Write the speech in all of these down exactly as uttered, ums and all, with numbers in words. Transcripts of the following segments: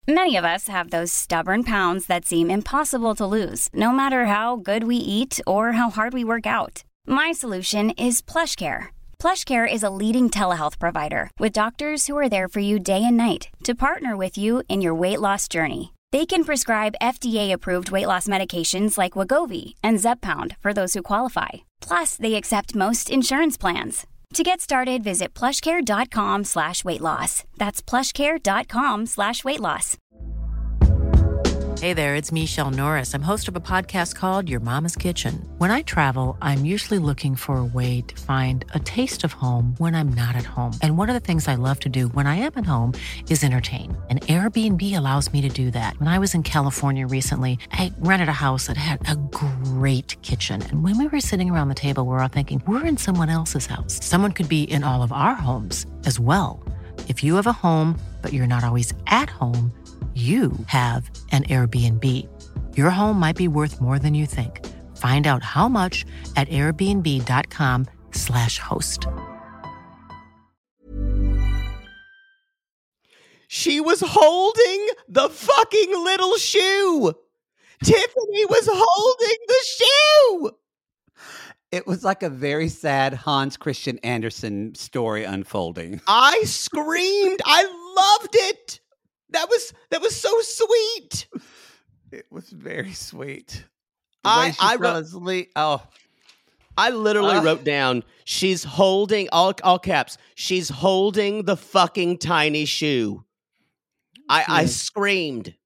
Many of us have those stubborn pounds that seem impossible to lose, no matter how good we eat or how hard we work out. My solution is PlushCare. PlushCare is a leading telehealth provider with doctors who are there for you day and night to partner with you in your weight loss journey. They can prescribe F D A-approved weight loss medications like Wegovy and Zepbound for those who qualify. Plus, they accept most insurance plans. To get started, visit plushcare.com slash weight loss. That's plushcare.com slash weight loss. Hey there, it's Michelle Norris. I'm host of a podcast called Your Mama's Kitchen. When I travel, I'm usually looking for a way to find a taste of home when I'm not at home. And one of the things I love to do when I am at home is entertain. And Airbnb allows me to do that. When I was in California recently, I rented a house that had a great kitchen. And when we were sitting around the table, we were all thinking, we're in someone else's house. Someone could be in all of our homes as well. If you have a home, but you're not always at home, you have an Airbnb. Your home might be worth more than you think. Find out how much at airbnb.com slash host. She was holding the fucking little shoe. Tiffany was holding the shoe. It was like a very sad Hans Christian Andersen story unfolding. I screamed. I loved it. That was that was so sweet. It was very sweet. The I way she I fell wrote, asleep. Oh, I literally Uh. wrote down. She's holding all all caps. She's holding the fucking tiny shoe. I I Yes. screamed.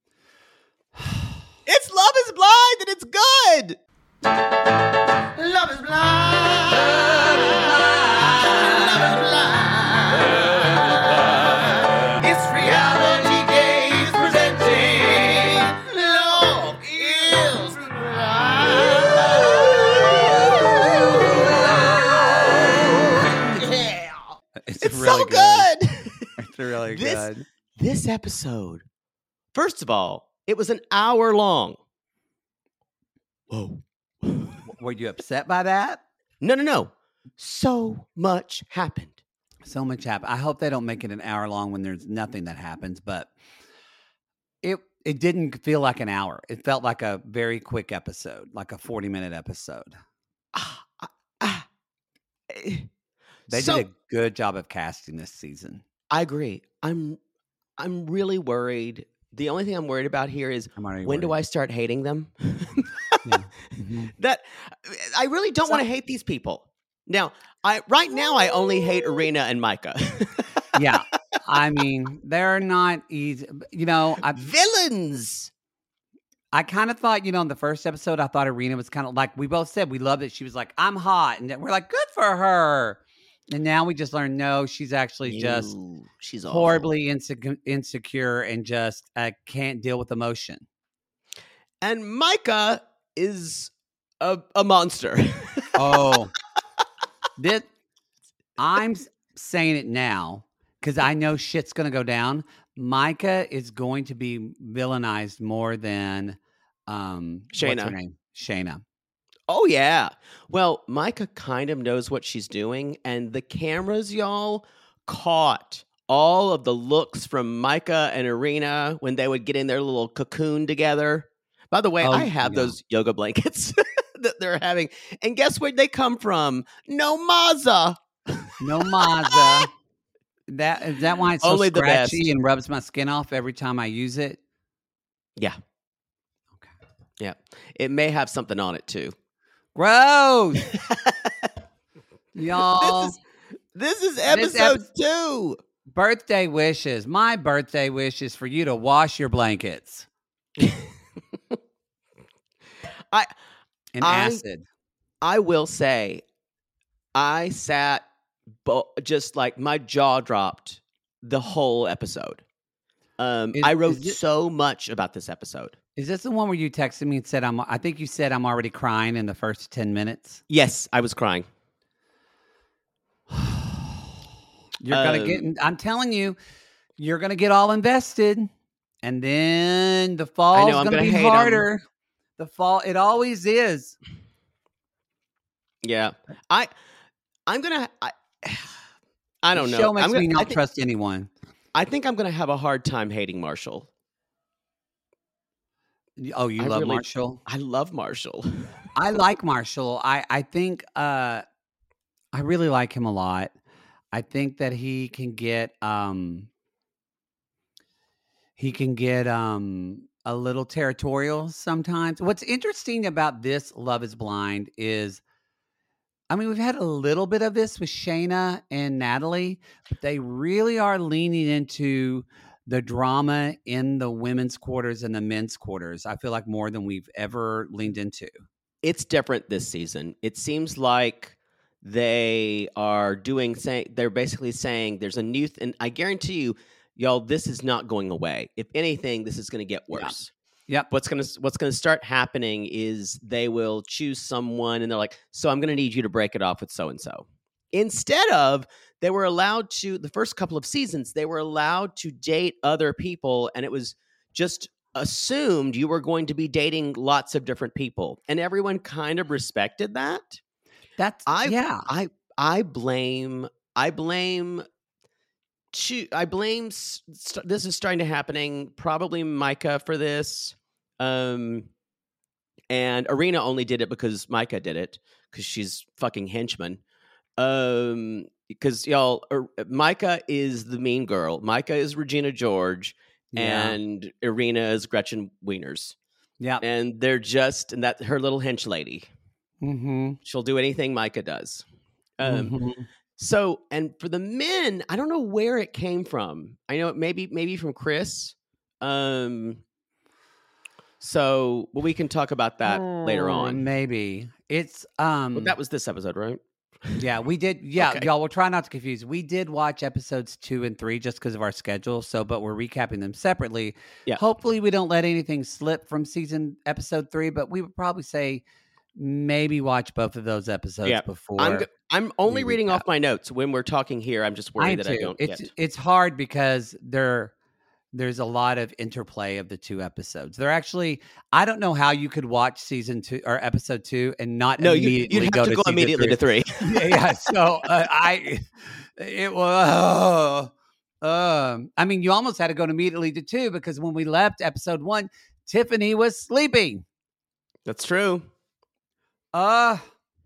It's Love Is Blind and it's good. Love is blind. Love is blind. Love is blind. It's reality gaze presenting Love is Blind. Yeah. it's, It's really so good. It's really This- good. This episode, first of all, it was an hour long. Whoa. Were you upset by that? No, no, no. So much happened. So much happened. I hope they don't make it an hour long when there's nothing that happens, but it it didn't feel like an hour. It felt like a very quick episode, like a forty minute episode. Ah, ah, ah. Eh. They So- did a good job of casting this season. I agree. I'm I'm really worried. The only thing I'm worried about here is I'm already when do worried. I start hating them? Yeah. Mhm. That I really don't want to hate these people. Now, I right now I only hate Arena and Micah. Yeah. I mean, they're not easy. You know, I Villains. I kind of thought, you know, in the first episode, I thought Arena was kind of like, we both said we loved it. She was like, I'm hot. And we're like, good for her. And now we just learned, no, she's actually just Ew, she's awful. horribly insecure, insecure and just uh, can't deal with emotion. And Micah is a, a monster. Oh, this, I'm s- saying it now because I know shit's going to go down. Micah is going to be villainized more than um, what's her Shayna. name? Shayna. Oh, yeah. Well, Micah kind of knows what she's doing, and the cameras, y'all, caught all of the looks from Micah and Arena when they would get in their little cocoon together. By the way, Oh, I have yeah. those yoga blankets that they're having. And guess where they come from? No Maza. No Mazda. That is that why it's so Only the scratchy best. and rubs my skin off every time I use it? Yeah. Okay. Yeah. It may have something on it, too. Gross. Y'all. This is, this is This episode ep- two. Birthday wishes. My birthday wish is for you to wash your blankets I in I- acid. I will say, I sat bo- just like my jaw dropped the whole episode. Um, Is- I wrote is it- so much about this episode. Is this the one where you texted me and said I'm I think you said I'm already crying in the first ten minutes? Yes, I was crying. You're gonna Um, get I'm telling you, you're gonna get all invested. And then the fall's I'm gonna, gonna be hate 'em. harder. The fall, it always is. Yeah, I, I'm gonna. I, I don't The know. show makes I'm gonna, me I not think, trust anyone. I think I'm gonna have a hard time hating Marshall Oh, you I love really- Marshall? I love Marshall. I like Marshall. I I think uh, I really like him a lot. I think that he can get um, he can get um, a little territorial sometimes. What's interesting about this Love Is Blind is, I mean, we've had a little bit of this with Shayna and Natalie, but they really are leaning into the drama in the women's quarters and the men's quarters. I feel like more than we've ever leaned into. It's different this season. It seems like they are doing say they're basically saying there's a new th- and I guarantee you, y'all, this is not going away. If anything, this is going to get Yeah. worse. Yep. What's gonna What's gonna start happening is they will choose someone and they're like, so I'm gonna need you to break it off with so and so. Instead of they were allowed to the first couple of seasons, they were allowed to date other people, and it was just assumed you were going to be dating lots of different people, and everyone kind of respected that. That's I yeah. I I blame I blame two, I blame s- st- this is starting to happening probably Micah for this. Um and Arena only did it because Micah did it because she's fucking henchman. Um because y'all er, Micah is the mean girl. Micah is Regina George Yeah. and Arena is Gretchen Wieners. Yeah. And they're just and that her little hench lady. Mm-hmm. She'll do anything Micah does. Um, Mhm. So, and for the men, I don't know where it came from. I know it maybe maybe from Chris. Um, so, well, we can talk about that later Oh, on. Maybe it's um. Well, that was this episode, right? Yeah, we did. Yeah, Okay. y'all. We'll try not to confuse. We did watch episodes two and three just because of our schedule. So, but we're recapping them separately. Yeah. Hopefully, we don't let anything slip from season episode three. But we would probably say maybe watch both of those episodes Yeah, before. I'm go- I'm only we reading recap. off my notes when we're talking here. I'm just worried I that too. I don't It's get. it's hard because there there's a lot of interplay of the two episodes. They're actually I don't know how you could watch season two or episode two and not No, you, immediately you'd have go to to go season immediately three. to three. yeah, yeah. So uh, I, it was. Uh, um, I mean, you almost had to go immediately to two because when we left episode one, Tiffany was sleeping. That's true. Uh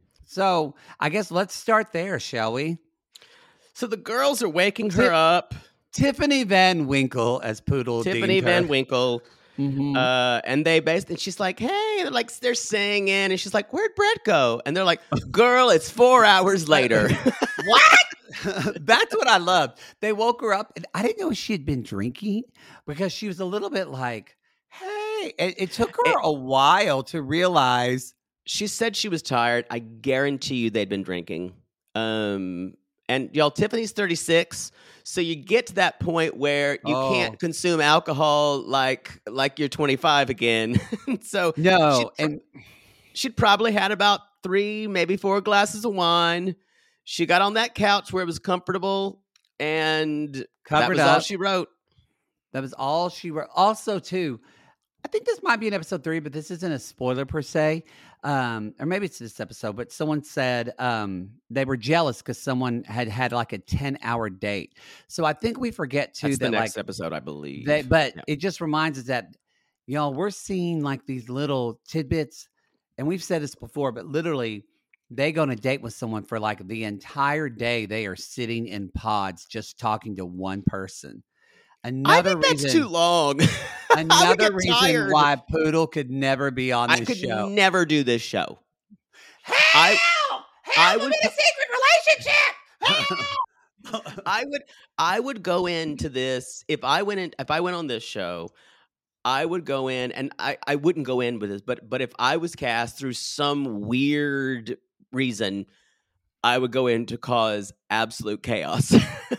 so I guess let's start there, shall we? So the girls are waking Ti- her up. Tiffany Van Winkle as Poodle. Tiffany deemed her. Van Winkle. Mhm. Uh, and they basically, she's like, hey, they're like, they're singing, and she's like, where'd Brett go? And they're like, girl, it's four hours later. What? That's what I loved. They woke her up, and I didn't know she had been drinking because she was a little bit like, hey. It, it took her It- a while to realize. She said she was tired. I guarantee you they'd been drinking. Um, and y'all, Tiffany's thirty-six. So you get to that point where you Oh. can't consume alcohol like like you're twenty-five again. So No, she'd, and she'd probably had about three, maybe four glasses of wine. She got on that couch where it was comfortable, and that covered was all up. she wrote. That was all she wrote. Also, too, I think this might be in episode three, but this isn't a spoiler per se. Um, or maybe it's this episode, but someone said um, they were jealous because someone had had like a ten hour date. So I think we forget too That's that the next like episode, I believe. they, but Yeah. it just reminds us that, y'all, we're seeing like these little tidbits, and we've said this before, but literally they go on a date with someone for like the entire day. They are sitting in pods just talking to one person. I Another think that's reason, too long. I would another get reason tired. why Poodle could never be on I this could show. never do this show. Help! I- Help! I I'm would- in a secret relationship. Help! I would I would go into this if I went in if I went on this show, I would go in and I, I wouldn't go in with this, but but if I was cast through some weird reason, I would go in to cause absolute chaos.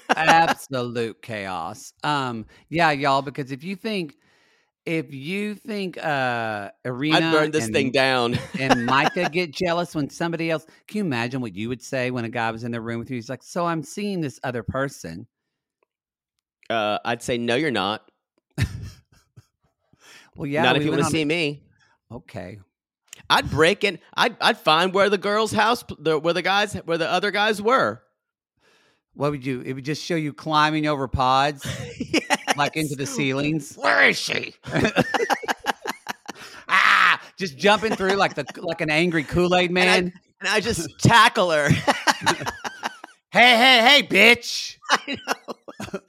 Absolute chaos. Um, yeah, y'all, because if you think if you think uh Arena I'd burn this and, thing down. and Micah get jealous when somebody else, can you imagine what you would say when a guy was in the room with you? He's like, so I'm seeing this other person. Uh, I'd say no, you're not. Well, yeah, not if we you went want to on- see me. Okay. I'd break in. I'd I'd find where the girls' house, the, where the guys, where the other guys were. What would you? It would just show you climbing over pods, like into the ceilings. Where is she? just jumping through like the like an angry Kool-Aid man. And I, and I just tackle her. Hey, hey, hey, bitch. I know.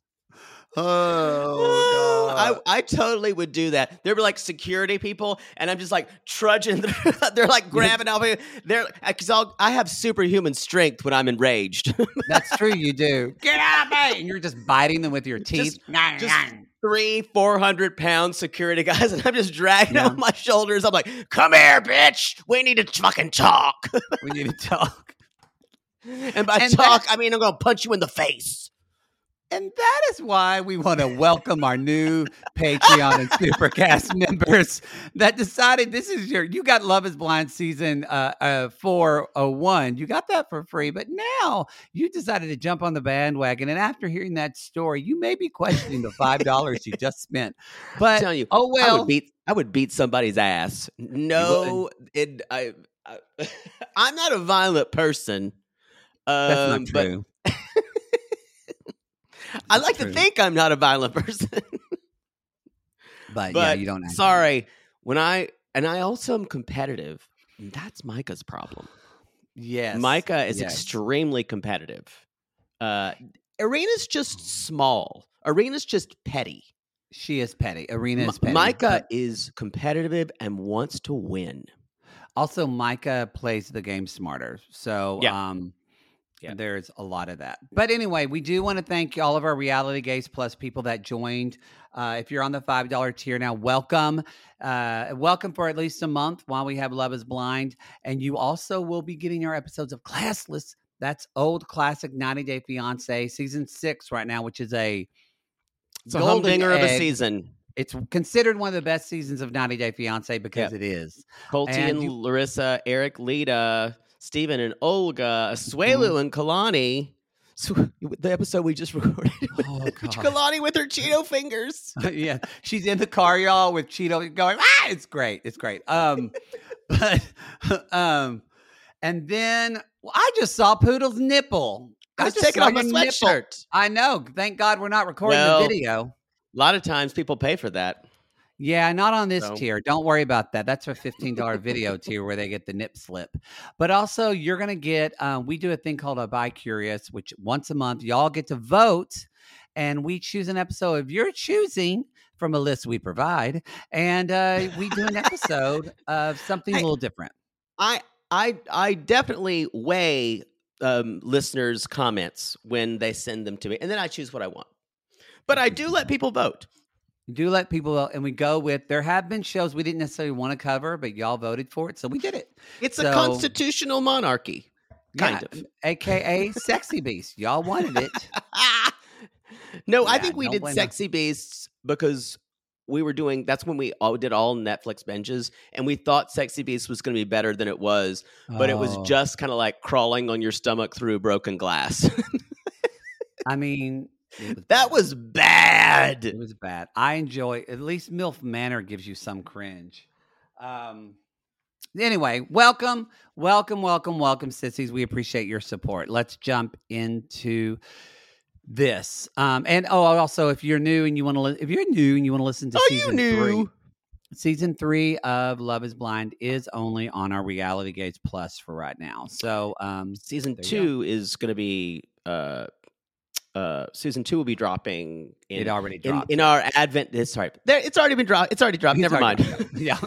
Oh, God. I, I totally would do that. There were like security people, and I'm just like trudging through. They're like grabbing out. They're because I'll I have superhuman strength when I'm enraged. That's true. You do. Get out of me! And you're just biting them with your teeth. Just, just three, four hundred pound security guys, and I'm just dragging Yeah. on my shoulders. I'm like, "Come here, bitch. We need to fucking talk." We need to talk. And by And talk, I mean I'm gonna punch you in the face. And that is why we want to welcome our new Patreon and Supercast members that decided this is your, you got Love is Blind season uh, uh, four oh one. You got that for free, but now you decided to jump on the bandwagon. And after hearing that story, you may be questioning the five dollars you just spent. But, I'm telling you, oh, well. I would beat, I would beat somebody's ass. No, it, I, I, I'm not a violent person. Um, That's not true. But I like true. to think I'm not a violent person. But, But yeah, you don't. act sorry, when I and I also am competitive. And that's Micah's problem. Yes. Micah is yes. extremely competitive. Uh, Arena's just small. Arena's just petty. She is petty. Arena is M- petty. Micah but is competitive and wants to win. Also, Micah plays the game smarter. So, Yeah. um, Yeah. there's a lot of that. But anyway, we do want to thank all of our Reality Gaze Plus people that joined. Uh, if you're on the five dollar tier now, welcome. Uh, welcome for at least a month while we have Love is Blind. And you also will be getting our episodes of Classless. That's old classic ninety Day Fiancé, season six right now, which is a It's a golden humdinger of a egg. season. It's considered one of the best seasons of ninety Day Fiancé because Yeah. it is. Colty And and, you- Larissa, Eric, Lita, Steven and Olga, Asuelu Mm-hmm. and Kalani. So, the episode we just recorded with Oh, God. Kalani with her Cheeto fingers. Yeah, she's in the car, y'all, with Cheeto going. Ah, it's great, it's great. Um, but um, and then well, I just saw Poodle's nipple. I was just taking saw off my your nipple. sweatshirt. I know. Thank God we're not recording Well, the video. A lot of times people pay for that. Yeah, not on this So- tier. Don't worry about that. That's a fifteen dollar video tier where they get the nip slip. But also, you're going to get, um, we do a thing called a Bi Curious, which once a month, y'all get to vote. And we choose an episode of your choosing from a list we provide. And uh, we do an episode of something a Hey. little different. I I I definitely weigh um, listeners' comments when they send them to me, and then I choose what I want. But I do let people vote. Do let people vote. And we go with, there have been shows we didn't necessarily want to cover, but y'all voted for it. So we did it. It's So- a constitutional monarchy, kind Yeah, of. A K A Sexy Beast. Y'all wanted it. No, I Yeah, think we don't did blame them. Sexy Beasts because we were doing. That's when we all did all Netflix binges, and we thought Sexy Beasts was going to be better than it was, but it was Oh. just kind of like crawling on your stomach through broken glass. I mean, it was That bad. was bad. It was bad. I enjoy, at least MILF Manor gives you some cringe. Um. Anyway, welcome, welcome, welcome, welcome, sissies. We appreciate your support. Let's jump into this. Um. And oh, also, if you're new and you want to, li- if you're new and you want to listen to Oh, you season knew. three, season three of Love Is Blind is only on our Reality Gaze Plus for right now. So, um, Season There you go. two is going to be. Uh, uh, season two will be dropping. In, it already in, dropped. in our Advent. It's sorry, there. It's already been dropped. It's already dropped. It's Never already mind. dropped. Yeah.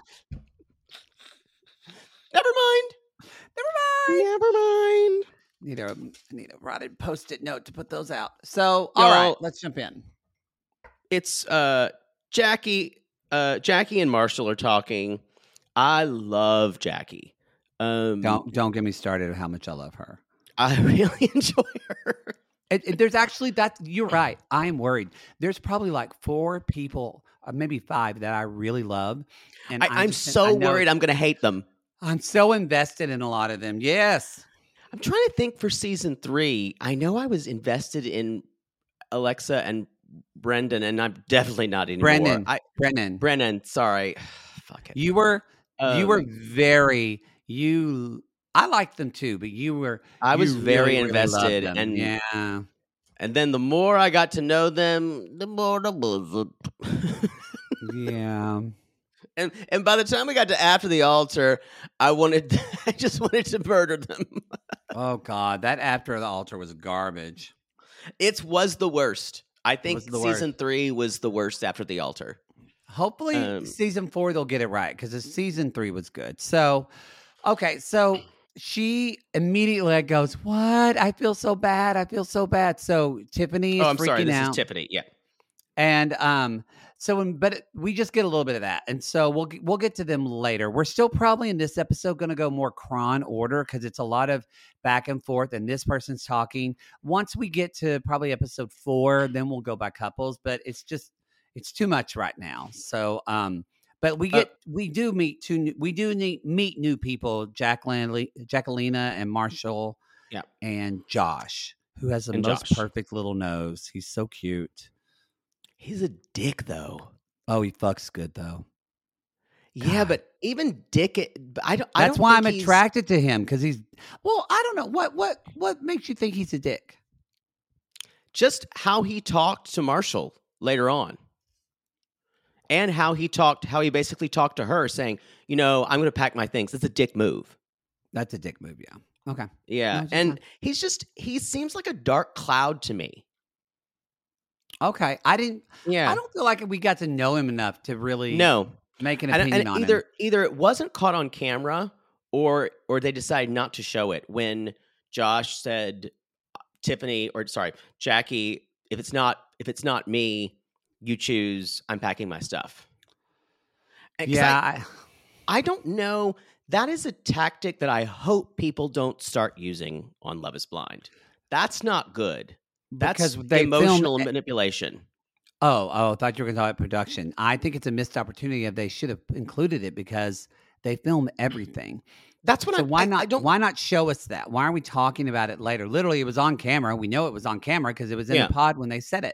Never mind. Never mind. Never mind. Need a need a rotted post-it note to put those out. So, all Y'all- right, let's jump in. It's uh Jackie uh Jackie and Marshall are talking. I love Jackie. Um Don't don't get me started on how much I love her. I really enjoy her. It, it- there's actually that you're right. I am worried. There's probably like four people, uh, maybe five, that I really love, and I, I'm I'm just- I so know- worried I'm gonna hate them. I'm so invested in a lot of them. Yes. I'm trying to think for season three. I know I was invested in Alexa and Brendan, and I'm definitely not anymore. Brendan. I Brennan, Brennan, sorry. Fuck it. you were you were Um, very you. I liked them too, but you were. I was you very really, really loved invested, them. and yeah. and then the more I got to know them, the more the was Yeah. And and by the time we got to after the altar, I wanted, I just wanted to murder them. Oh God, that after the altar was garbage. It was the worst. I think the season worst. three was the worst after the altar. Hopefully, Um, season four they'll get it right because season three was good. So, okay, so she immediately goes, "What? I feel so bad. I feel so bad." So Tiffany is Oh, I'm freaking sorry. This out. is Tiffany. Yeah. And um, so when, but it- we just get a little bit of that, and so we'll get- we'll get to them later. We're still probably in this episode going to go more cron order because it's a lot of back and forth, and this person's talking. Once we get to probably episode four, then we'll go by couples. But it's just it's too much right now. So um, but we Uh, get we do meet two new, we do need, meet new people, Jacqueline, Le- Jacquelina, and Marshall, Yeah. and Josh, who has the And most Josh. perfect little nose. He's so cute. He's a dick, though. Oh, he fucks good though. Yeah, God. but even Dick, I don't. I That's don't why think I'm he's- attracted to him because he's. Well, I don't know what what what makes you think he's a dick. Just how he talked to Marshall later on, and how he talked, how he basically talked to her, saying, "You know, I'm going to pack my things." It's a dick move. That's a dick move. Yeah. Okay. Yeah, No, it's just and not- he's just he seems like a dark cloud to me. Okay. I didn't. Yeah, I don't feel like we got to know him enough to really no, make an and, opinion and on either him. either it wasn't caught on camera, or or they decided not to show it when Josh said, Tiffany, or sorry, Jackie, if it's not if it's not me, you choose. I'm packing my stuff. And 'cause Yeah. I, I, I don't know. That is a tactic that I hope people don't start using on Love Is Blind. That's not good. That's because they emotional filmed. manipulation. Oh, oh, I thought you were going to talk about production. I think it's a missed opportunity. If they should have included it because they film everything. That's what So I why I, not? I don't. Why not show us that? Why aren't we talking about it later? Literally, it was on camera. We know it was on camera because it was in Yeah. the pod when they said it.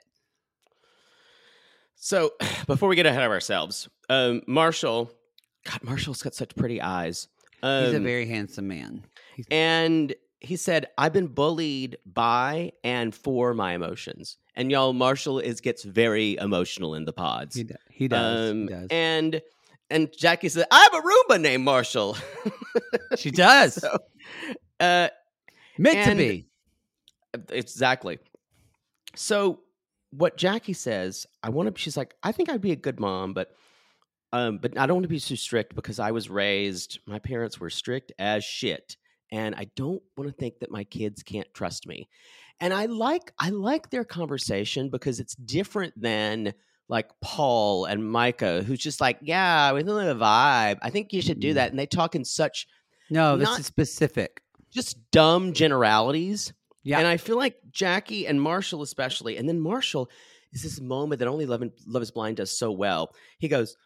So before we get ahead of ourselves, um, Marshall, God, Marshall's got such pretty eyes. Um, He's a very handsome man. He's, and he said, "I've been bullied by and for my emotions." And y'all, Marshall is gets very emotional in the pods. he, do- he does. Um, he does. And and Jackie said, "I have a Roomba named Marshall." She does. So, uh, Meant and- to be. exactly. So what Jackie says, I want to. She's like, "I think I'd be a good mom, but um, but I don't want to be too strict because I was raised. My parents were strict as shit, and I don't want to think that my kids can't trust me." And I like I like their conversation because it's different than like Paul and Micah, who's just like, "Yeah, we know the vibe. I think you should do Mm. that." And they talk in such No, this not- is specific. just dumb generalities. Yeah. And I feel like Jackie and Marshall especially, and then Marshall is this moment that only Love, Love Is Blind does so well. He goes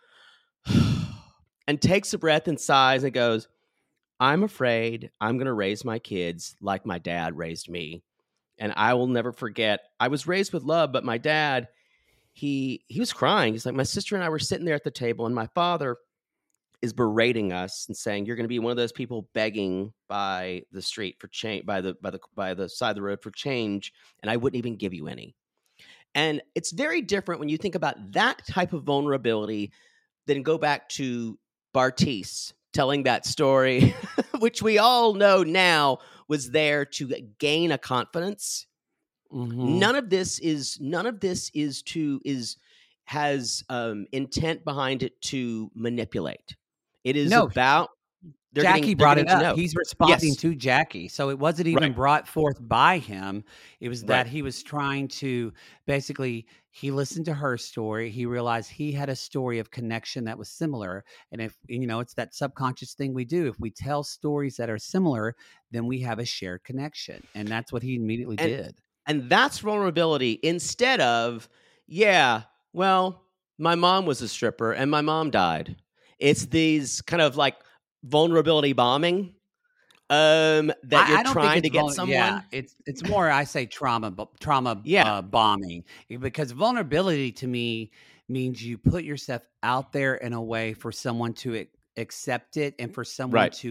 and takes a breath and sighs and goes, "I'm afraid I'm going to raise my kids like my dad raised me. And I will never forget. I was raised with love, but my dad, he he was crying. He's like, my sister and I were sitting there at the table, and my father is berating us and saying, you're going to be one of those people begging by the street for change, by the by the by the side of the road for change, and I wouldn't even give you any." And it's very different when you think about that type of vulnerability than go back to Bartice telling that story, which we all know now was there to gain a confidence. Mhm. None of this is none of this is to is has um, intent behind it to manipulate. It is No, about they're Jackie getting- they're brought it getting to up. know. He's responding Yes. to Jackie. So it wasn't even Right. brought forth by him. It was that Right. he was trying to basically, he listened to her story. He realized he had a story of connection that was similar. And if, you know, it's that subconscious thing we do. If we tell stories that are similar, then we have a shared connection. And that's what he immediately And- did. And that's vulnerability instead of, yeah, well, my mom was a stripper and my mom died. It's these kind of like vulnerability bombing um, that I- you're I don't think trying it's to get vul- someone. Yeah, it's it's more I say trauma, bu- trauma, Yeah. uh, bombing, because vulnerability to me means you put yourself out there in a way for someone to ac- accept it and for someone Right. to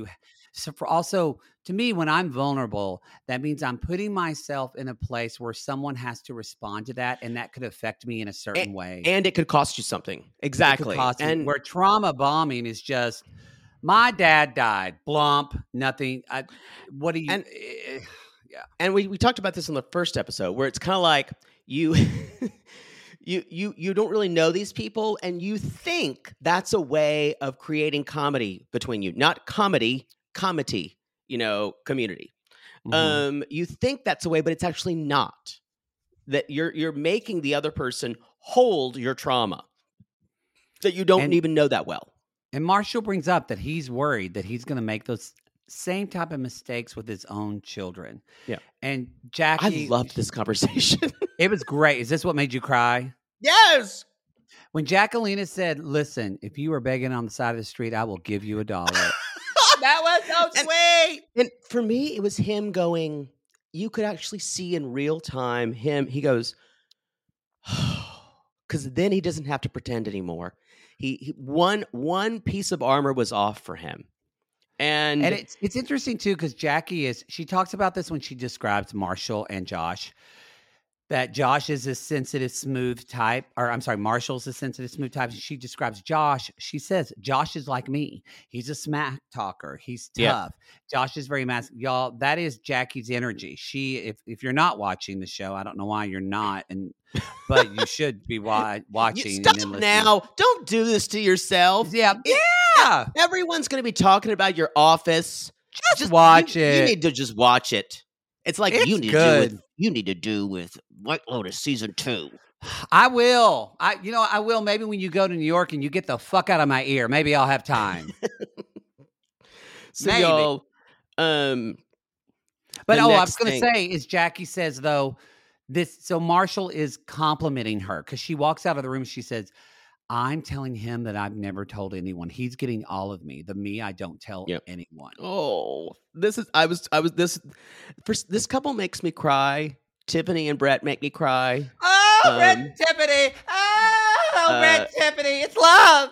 So for also to me, when I'm vulnerable, that means I'm putting myself in a place where someone has to respond to that, and that could affect me in a certain and, way. and it could cost you something. It could Exactly. cost me. And Where trauma bombing is just my dad died, blump, nothing. I, what do you? And- eh, yeah. and we, we talked about this in the first episode where it's kind of like you you you you don't really know these people and you think that's a way of creating comedy between you. Not comedy, comedy, you know, community. Mhm. Um, you think that's a way, but it's actually not. That you're you're making the other person hold your trauma that you don't And- even know that well. And Marshall brings up that he's worried that he's going to make those same type of mistakes with his own children. Yeah. And I Jackie, loved this conversation. it was great. Is this what made you cry? Yes. When Jacqueline said, listen, if you were begging on the side of the street, I will give you a dollar. That was so sweet. And for me, it was him going, you could actually see in real time him, he goes, because then he doesn't have to pretend anymore. He, he one one piece of armor was off for him. And, And it's it's interesting too, because Jackie is she talks about this when she describes Marshall and Josh. That Josh is a sensitive, smooth type, or I'm sorry, Marshall's a sensitive, smooth type. She describes Josh. She says, Josh is like me. He's a smack talker. He's tough. Yeah. Josh is very massive. Y'all, that is Jackie's energy. She, if if you're not watching the show, I don't know why you're not, and but you should be wa- watching. you stop and then listening. now. Don't do this to yourself. Yeah, It- yeah. Everyone's going to be talking about your office. Just watch you, it. You need to just watch it. It's like It's you need good. to do with you need to do with White Lotus season two. I will. I, you know, I will. Maybe when you go to New York and you get the fuck out of my ear, maybe I'll have time. So Maybe. y'all, um, But the oh, I next was going to thing- say is Jackie says though this. So Marshall is complimenting her because she walks out of the room. She says, "I'm telling him that I've never told anyone. He's getting all of me. The me I don't tell Yep. anyone." oh, this is I was I was this first, this couple makes me cry. Tiffany and Brett make me cry. Oh, Um, Red Tiffany! Oh, uh, Red Tiffany! It's love.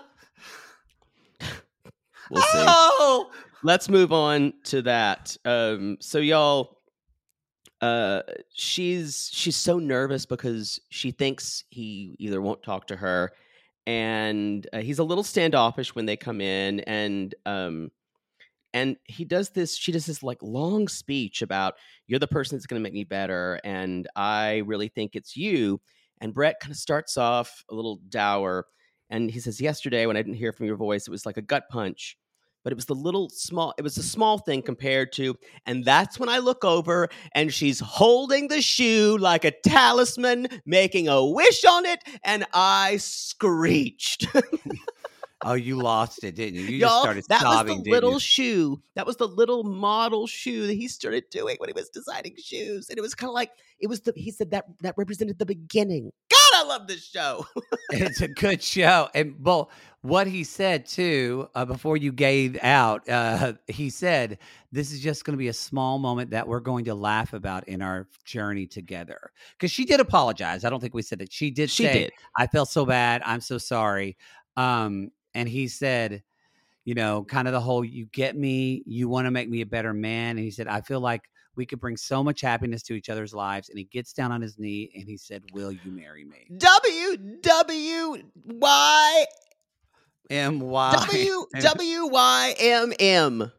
We'll see. Oh, Let's move on to that. Um, so y'all, uh, she's she's so nervous because she thinks he either won't talk to her, and uh, he's a little standoffish when they come in, and um, and he does this. She does this like long speech about you're the person that's going to make me better, and I really think it's you. And Brett kind of starts off a little dour, and he says, "Yesterday when I didn't hear from your voice, it was like a gut punch." But it was the little small, it was a small thing compared to, and that's when I look over and she's holding the shoe like a talisman, making a wish on it, and I screeched. oh, you lost it, didn't you? You Y'all, just started that sobbing, was the didn't little you? shoe. That was the little model shoe that he started doing when he was designing shoes. And it was kind of like, it was the, he said that that represented the beginning. God, I love this show. It's a good show. And well, what he said too, uh, before you gave out, uh, he said, this is just going to be a small moment that we're going to laugh about in our journey together. Because she did apologize. I don't think we said it. She did She say, did. I felt so bad. I'm so sorry. Um, and he said, you know, kind of the whole, you get me, you want to make me a better man. And he said, I feel like we could bring so much happiness to each other's lives. And he gets down on his knee and he said, will you marry me? W W Y M Y. W W Y M M.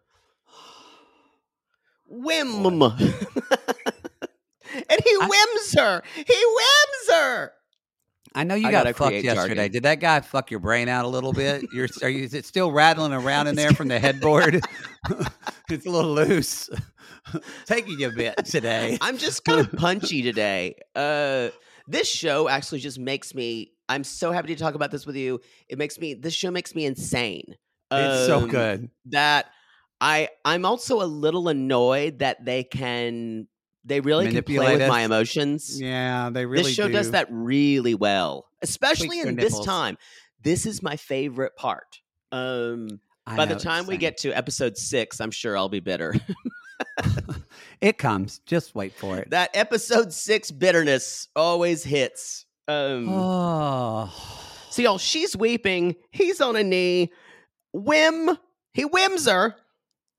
Whim. And he I- whims her. He whims her. I know you I got gotta fucked create yesterday. jargon. Did that guy fuck your brain out a little bit? You're, are you, is it still rattling around in there from the headboard? It's a little loose. Taking you a bit today. I'm just kind of punchy today. Uh, this show actually just makes me. I'm so happy to talk about this with you. It makes me. This show makes me insane. It's so Um, good. that I. I'm also a little annoyed that they can. They really can play Manipulate with my us. emotions. Yeah, they really this show do. does that really well, especially Tweak their in this nipples. time. This is my favorite part. Um, I by know, the it's time we same. get to episode six, I'm sure I'll be bitter. It comes. Just wait for it. That episode six bitterness always hits. Um, Oh. so y'all, she's weeping. He's on a knee. Whim. He whims her.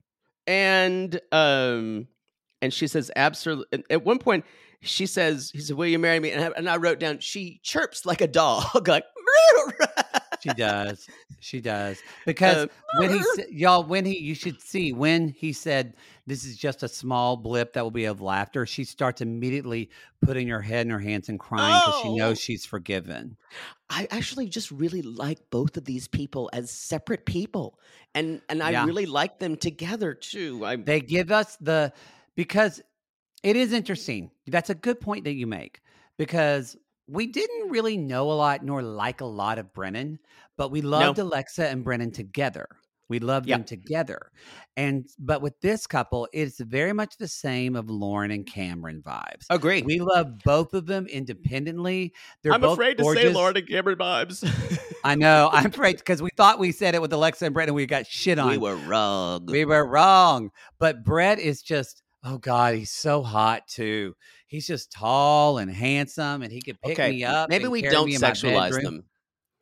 and um, and she says, absolutely. At one point, she says, he said, will you marry me? And I, and I wrote down, she chirps like a dog, like, She does. She does. Because Uh, when he, sa- y'all, when he, you should see when he said, this is just a small blip that will be of laughter, she starts immediately putting her head in her hands and crying because she Oh. knows she's forgiven. I actually just really like both of these people as separate people. And and I Yeah. really like them together too. I They give us the, because it is interesting. That's a good point that you make, because we didn't really know a lot nor like a lot of Brennan, but we loved Alexa and Brennan together. We loved Yeah. them together. And but with this couple, it's very much the same of Lauren and Cameron vibes. agree. We love both of them independently. They're I'm both afraid to gorgeous. say Lauren and Cameron vibes. I know. I'm afraid because we thought we said it with Alexa and Brett and we got shit on. We were wrong. We were wrong. But Brett is just, oh God, he's so hot too. He's just tall and handsome and he could pick Okay, me up. maybe and we carry don't me in my sexualize bedroom. them.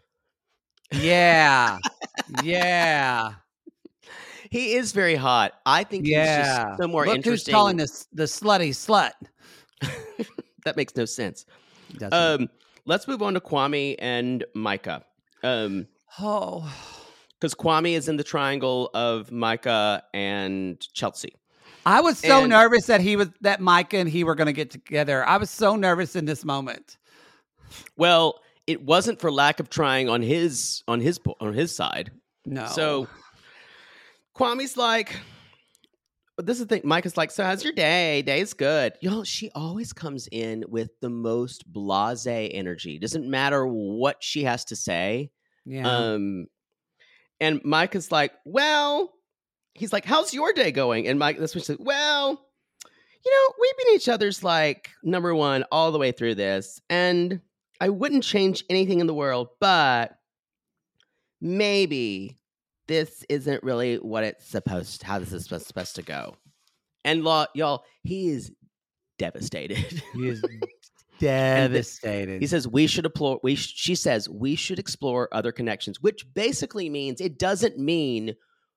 Yeah. Yeah. He is very hot. I think he's Yeah. just so more Look interesting. who's calling this the slutty slut. That makes no sense. Doesn't it? Um, let's move on to Kwame and Micah. Um, oh. because Kwame is in the triangle of Micah and Chelsea. I was so And- nervous that he was that Micah and he were going to get together. I was so nervous in this moment. Well, it wasn't for lack of trying on his on his po- on his side. No. So Kwame's like, this is the thing. Micah's like, so how's your day? Day's good. Y'all, she always comes in with the most blasé energy. Doesn't matter what she has to say. yeah. Um, and Micah's like, well, he's like, how's your day going? And Mike, that's when she says, well, you know, we've been each other's like number one all the way through this. And I wouldn't change anything in the world, but maybe this isn't really what it's supposed, how this is supposed, supposed to go. And law, y'all, he is devastated. he is devastated. He says we should explore. We sh- she says we should explore other connections, which basically means it doesn't mean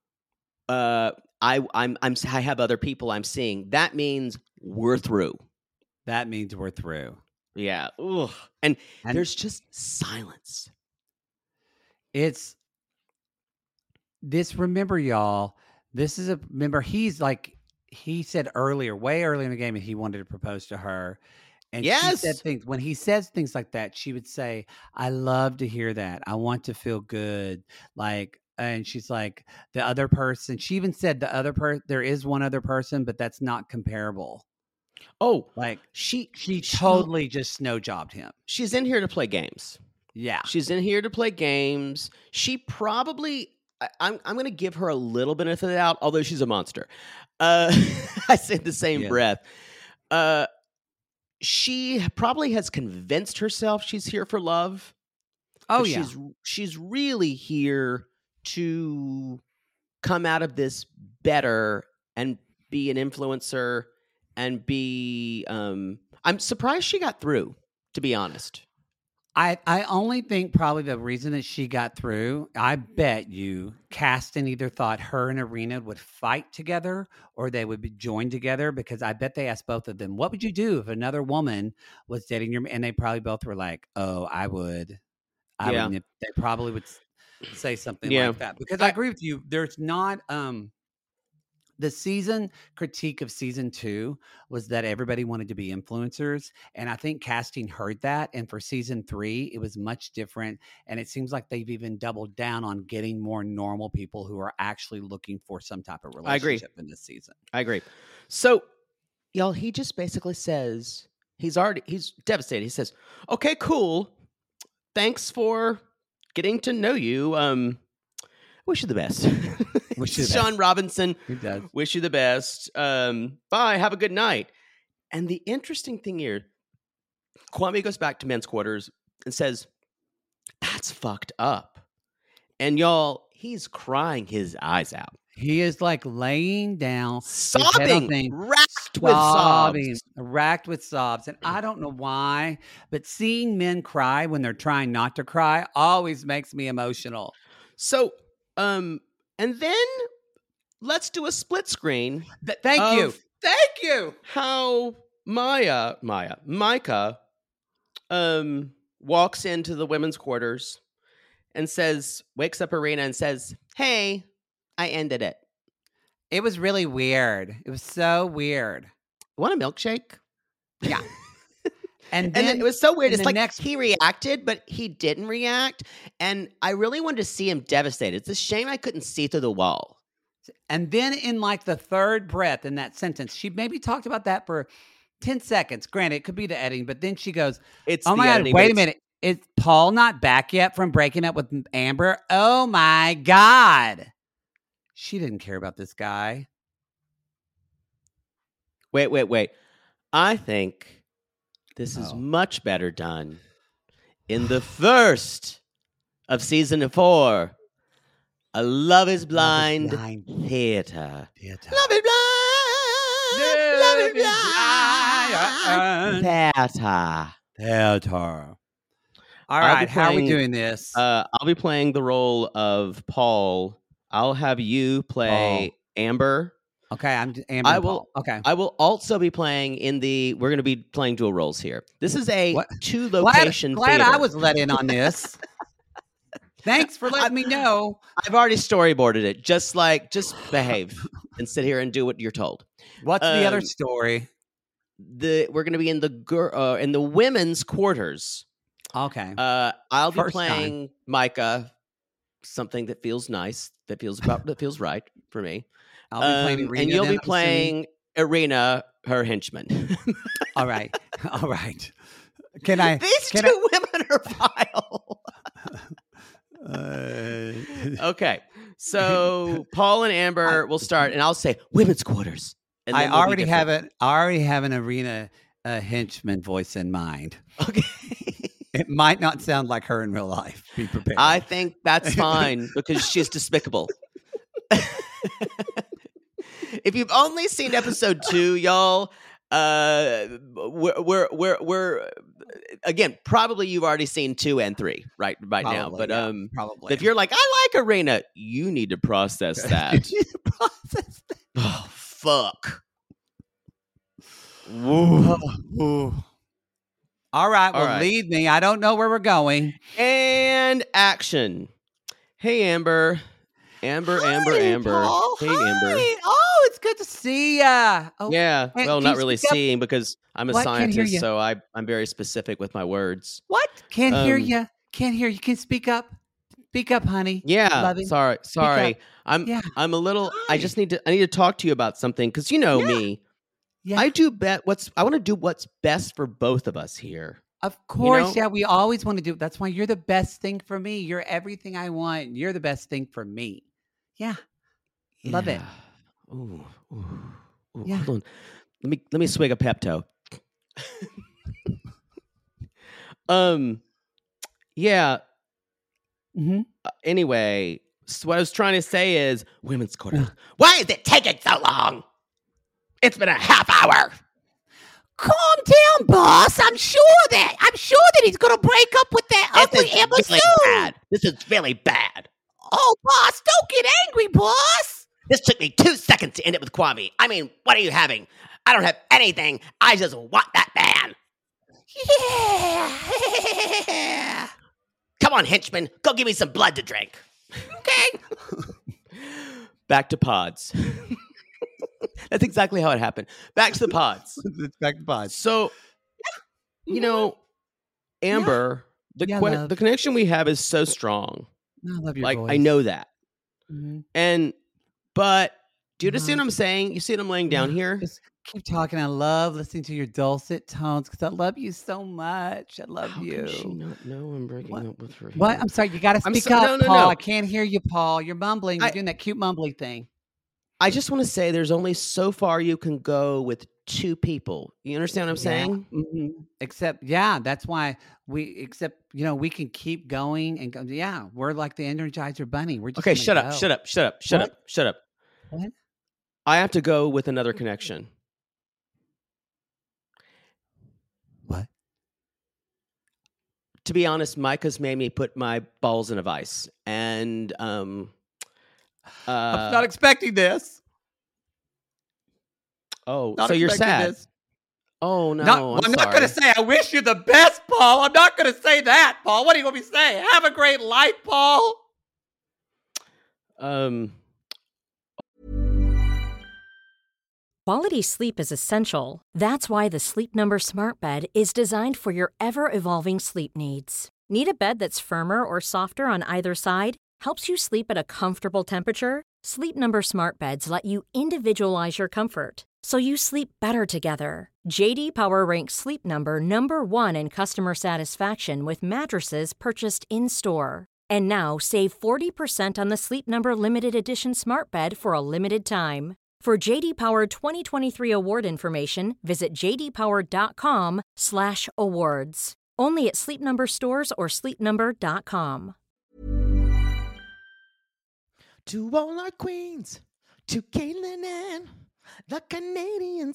uh, I I'm I'm I have other people I'm seeing. That means we're through. that means we're through. Yeah. Ugh. And, And- there's just silence. It's this, remember, y'all, this is a, remember, he's like, he said earlier, way earlier in the game, that he wanted to propose to her. And she said Yes. things, when he says things like that, she would say, I love to hear that. I want to feel good. Like, and she's like, the other person, she even said the other person, there is one other person, but that's not comparable. Oh, Like, she she she- totally just snow jobbed him. she's in here to play games. Yeah. She's in here to play games. She probably, I, I'm, I'm going to give her a little benefit of the doubt, although she's a monster. Uh, I say the same Yeah. breath. Uh, she probably has convinced herself she's here for love. Oh, but yeah. She's, she's really here to come out of this better and be an influencer and be, um, I'm surprised she got through, to be honest. I, I only think probably the reason that she got through, I bet you Caston either thought her and Arena would fight together or they would be joined together, because I bet they asked both of them, what would you do if another woman was dating your man? And they probably both were like, oh, I would. I Yeah. would. nip- They probably would s- say something Yeah. like that, because I agree with you. There's not, um, the season critique of season two was that everybody wanted to be influencers. And I think casting heard that. And for season three, it was much different. And it seems like they've even doubled down on getting more normal people who are actually looking for some type of I agree. relationship in this season. I agree. So, y'all, he just basically says he's already he's devastated. He says, "Okay, cool. Thanks for getting to know you. Um, wish you the best." Wish you the Sean best. Robinson. He does. Wish you the best. Um, bye. Have a good night. And the interesting thing here, Kwame goes back to men's quarters and says, "That's fucked up." And y'all, he's crying his eyes out, He is like laying down, his head on sobbing, thing, racked with sobbing, sobs. racked with sobs. And I don't know why, but seeing men cry when they're trying not to cry always makes me emotional. So, um, and then let's do a split screen. Th- thank you. of Thank you. How Maya, Maya, Micah, um, walks into the women's quarters and says, wakes up Irina and says, "Hey, I ended it. It was really weird. It was so weird. Want a milkshake?" Yeah. And And then, then it was so weird. in It's the like next- he reacted, but he didn't react. And I really wanted to see him devastated. It's a shame I couldn't see through the wall. and then in like the third breath in that sentence, she maybe talked about that for ten seconds. Granted, it could be the editing, but then she goes, It's "Oh the my God, editing, but wait a it's- minute. Is Paul not back yet from breaking up with Amber? Oh my God." She didn't care about this guy. Wait, wait, wait. I think this is Oh. much better done in the first of season four, A Love is Blind, Blind Theater. Theater. Love is blind. Love is blind. Theater. Theater. All I'll be right, how are we playing, doing this? Uh, I'll be playing the role of Paul. I'll have you play Amber. okay, I'm just, Amber. I and will- Paul. Okay. I will also be playing in the. We're going to be playing dual roles here. This is a What? two Glad, location glad theater. I was let in on this. Thanks for letting me know. I've already storyboarded it. Just like, just behave and sit here and do what you're told. What's the other Um, story? The we're going to be in the gir- uh, in the women's quarters. Okay. Uh, I'll be First time. playing Micah, something that feels nice, that feels about, that feels right for me. I'll be playing Um, Irina and you'll then, be I'm playing Irina, her henchman. assuming? All right. All right. Can I? These can two women are vile. I, uh, Okay, so Paul and Amber will start, and I'll say women's quarters. And I then they'll be already have different. it. I already have an Irina uh, henchman voice in mind. Okay. It might not sound like her in real life. Be prepared. I think that's fine because she's despicable. If you've only seen episode two, y'all, uh, we're, we're we're we're again probably you've already seen two and three right right now. Probably, But yeah, um, probably. if you're like, I like Irina, you need to process that. Process that. Oh fuck. All right, well, All right. lead me. I don't know where we're going. And action. Hey Amber, Amber, Amber, Hi, Amber. Paul. Hey Hi. Amber. Oh, it's good to see ya. Oh, Yeah, Hey, well, can not you really speak up? seeing because I'm a What? Can't hear scientist, you. so I I'm very specific with my words. what? Can't hear Um, you. Can't hear you. Can speak up. Speak up, honey. Yeah, Loving. sorry, sorry. I'm Yeah. I'm a little. I Hi. just need to. I need to talk to you about something because you know Yeah. me. Yeah. I do bet what's. I want to do what's best for both of us here. Of course, know? yeah. We always want to do. That's why you're the best thing for me. You're everything I want. You're the best thing for me. Yeah. Love it. Yeah. Ooh, ooh, ooh, Yeah. Hold on. Let me let me swig a Pepto. um. Yeah. Mm-hmm. Uh, anyway, so what I was trying to say is women's quarters. Why is it taking so long? It's been a half hour. Calm down, boss. I'm sure that I'm sure that he's gonna break up with that ugly This is Emma really soon. bad. This is really bad. Oh, boss, don't get angry, boss. This took me two seconds to end it with Kwame. I mean, what are you having? I don't have anything. I just want that man. Yeah. Come on, henchman. Go give me some blood to drink. Okay. Back to pods. That's exactly how it happened. Back to the pods. It's back to pods. So, you know, Amber, the Yeah, que- love. the connection we have is so strong. I love your Like, voice. I know that. Mhm. And, but, do you understand Uh-huh. what I'm saying? You see what I'm laying down Yeah. here? Just keep talking. I love listening to your dulcet tones because I love you so much. I love How you. can she not know I'm breaking What? up with her? What? here? I'm sorry. You got to I'm speak so- up, no, no, Paul. no. I can't hear you, Paul. You're mumbling. You're I- doing that cute mumbly thing. I just want to say there's only so far you can go with two people. You understand what I'm saying? Mhm. Except, yeah, that's why we. Except, you know, we can keep going and go. Yeah, we're like the Energizer Bunny. We're just Okay, gonna shut up, go. shut up, shut up, shut What? up, shut up. What? I have to go with another connection. What? To be honest, Micah's made me put my balls in a vice, and um, Uh, I'm not expecting this. Oh, Not so you're sad. This. Oh, no. Not, I'm, well, I'm sorry. not going to say I wish you the best, Paul. I'm not going to say that, Paul. What do you want me to say? Have a great life, Paul. Um. Quality sleep is essential. That's why the Sleep Number Smart Bed is designed for your ever-evolving sleep needs. Need a bed that's firmer or softer on either side? Helps you sleep at a comfortable temperature? Sleep Number Smart Beds let you individualize your comfort, so you sleep better together. J D Power ranks Sleep Number number one in customer satisfaction with mattresses purchased in-store. And now save forty percent on the Sleep Number Limited Edition Smart Bed for a limited time. For J D Power twenty twenty-three award information, visit jdpower.com slash awards. Only at Sleep Number stores or sleep number dot com. To all our queens, to Caitlin and the Canadian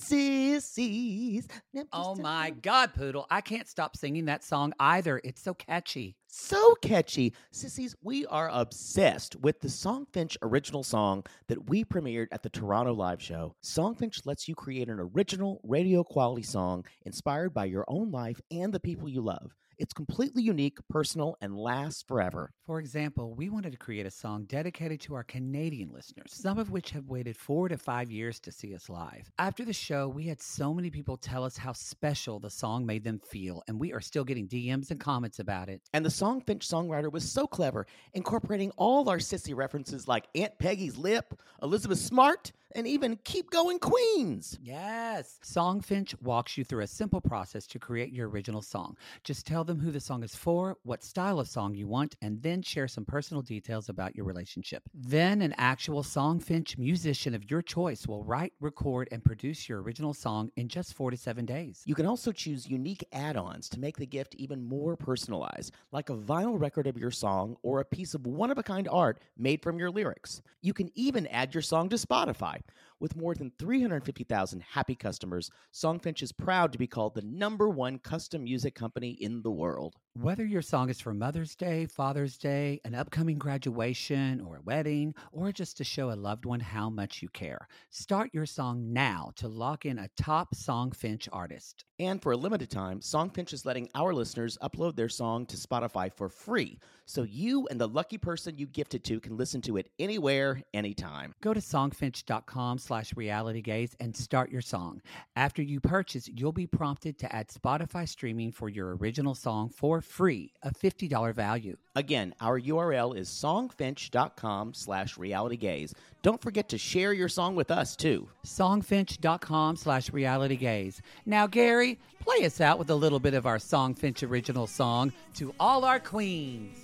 sissies. Oh my God, Poodle. I can't stop singing that song either. It's so catchy. So catchy. Sissies, we are obsessed with the Songfinch original song that we premiered at the Toronto Live Show. Songfinch lets you create an original radio quality song inspired by your own life and the people you love. It's completely unique, personal, and lasts forever. For example, we wanted to create a song dedicated to our Canadian listeners, some of which have waited four to five years to see us live. After the show, we had so many people tell us how special the song made them feel, and we are still getting D Ms and comments about it. And the Songfinch songwriter was so clever, incorporating all our sissy references like Aunt Peggy's Lip, Elizabeth Smart, and even Keep Going Queens. Yes. Songfinch walks you through a simple process to create your original song. Just tell them who the song is for, what style of song you want, and then share some personal details about your relationship. Then an actual Songfinch musician of your choice will write, record, and produce your original song in just four to seven days. You can also choose unique add-ons to make the gift even more personalized, like a vinyl record of your song or a piece of one-of-a-kind art made from your lyrics. You can even add your song to Spotify. With more than three hundred fifty thousand happy customers, Songfinch is proud to be called the number one custom music company in the world. Whether your song is for Mother's Day, Father's Day, an upcoming graduation, or a wedding, or just to show a loved one how much you care, start your song now to lock in a top Songfinch artist. And for a limited time, Songfinch is letting our listeners upload their song to Spotify for free, so you and the lucky person you gift it to can listen to it anywhere, anytime. Go to songfinch.com slash realitygaze and start your song. After you purchase, you'll be prompted to add Spotify streaming for your original song for free, a fifty dollars value. Again, our U R L is songfinch.com slash realitygaze. Don't forget to share your song with us, too. Songfinch.com slash realitygaze. Now, Gary, play us out with a little bit of our Songfinch original song, To All Our Queens.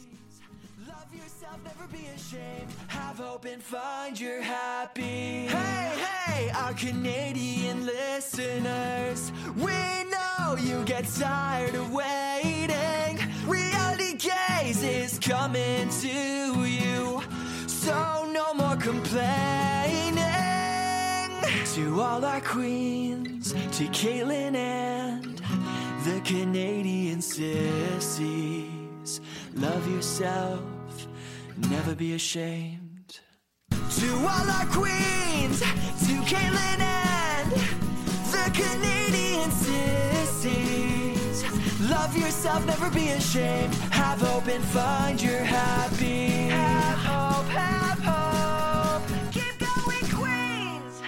Love yourself, never be ashamed. Have hope and find your happy. Hey, hey, our Canadian listeners. We know you get tired of waiting. Reality Gaze is coming to you. So no more complaining. To all our queens, to Caitlin and the Canadian sissies. Love yourself, never be ashamed. To all our queens, to Caitlin and the Canadian sissies. Love yourself, never be ashamed. Have hope and find your happy. Have hope, have hope. Keep going, Queens.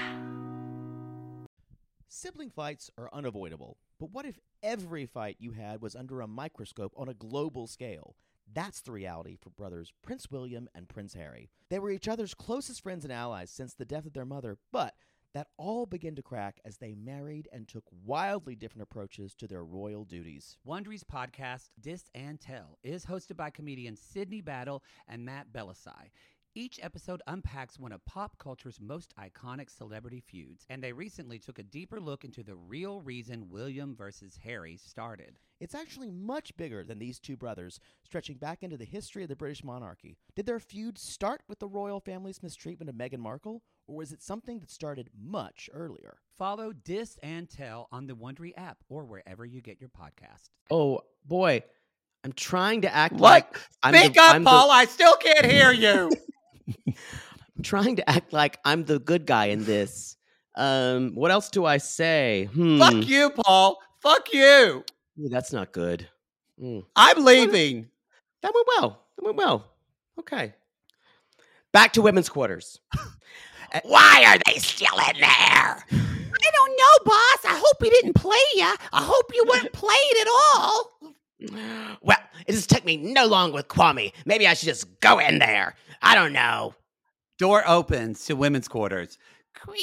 Sibling fights are unavoidable, but what if every fight you had was under a microscope on a global scale? That's the reality for brothers Prince William and Prince Harry. They were each other's closest friends and allies since the death of their mother, but that all began to crack as they married and took wildly different approaches to their royal duties. Wondery's podcast, Dis and Tell, is hosted by comedians Sydney Battle and Matt Belisai. Each episode unpacks one of pop culture's most iconic celebrity feuds, and they recently took a deeper look into the real reason William versus Harry started. It's actually much bigger than these two brothers, stretching back into the history of the British monarchy. Did their feud start with the royal family's mistreatment of Meghan Markle, or was it something that started much earlier? Follow Dis and Tell on the Wondery app or wherever you get your podcast. Oh, boy. I'm trying to act What? like... I'm Speak the, up, I'm Paul. The, I still can't hear you. trying to act like I'm the good guy in this. Um, what else do I say? Hmm. Fuck you, Paul. Fuck you. Ooh, that's not good. Mm. I'm leaving. That went well. That went well. Okay. Back to women's quarters. Why are they still in there? I don't know, boss. I hope he didn't play ya. I hope you weren't played at all. Well, it just took me no long with Kwame. Maybe I should just go in there. I don't know. Door opens to women's quarters. Creak.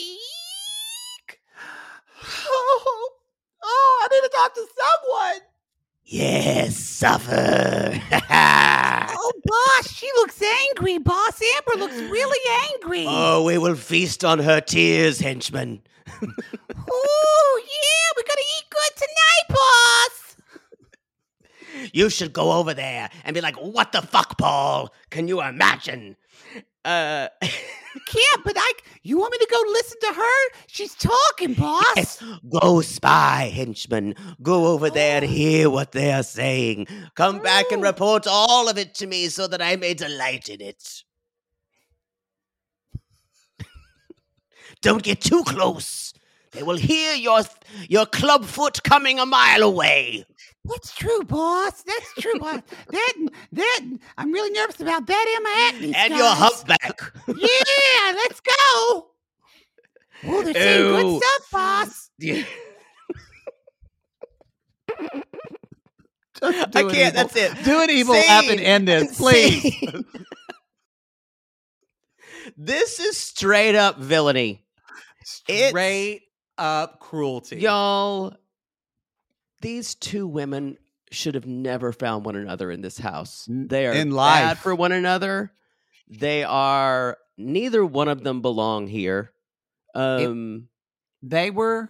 Oh, oh, I need to talk to someone. Yes, suffer. Oh, boss, she looks angry. Boss Amber looks really angry. Oh, we will feast on her tears, henchman. Oh, yeah, we're going to eat good tonight, boss. You should go over there and be like, what the fuck, Paul? Can you imagine? Uh, Can't, but I, you want me to go listen to her? She's talking, boss. Yes, go spy, henchman. Go over there and hear what they are saying. Come back and report all of it to me so that I may delight in it. Don't get too close. They will hear your your club foot coming a mile away. That's true, boss. That's true, boss. That, that, I'm really nervous about that and my acne And scars. your humpback. Yeah, let's go. Oh, they're saying Ew. good stuff, boss. Yeah. Just I do an can't. evil- That's it. Do an evil Scene. laugh and end this, please. Scene. This is straight up villainy. Straight up cruelty. Y'all, these two women should have never found one another in this house. They are In bad life. for one another. They are, neither one of them belong here. Um, They were,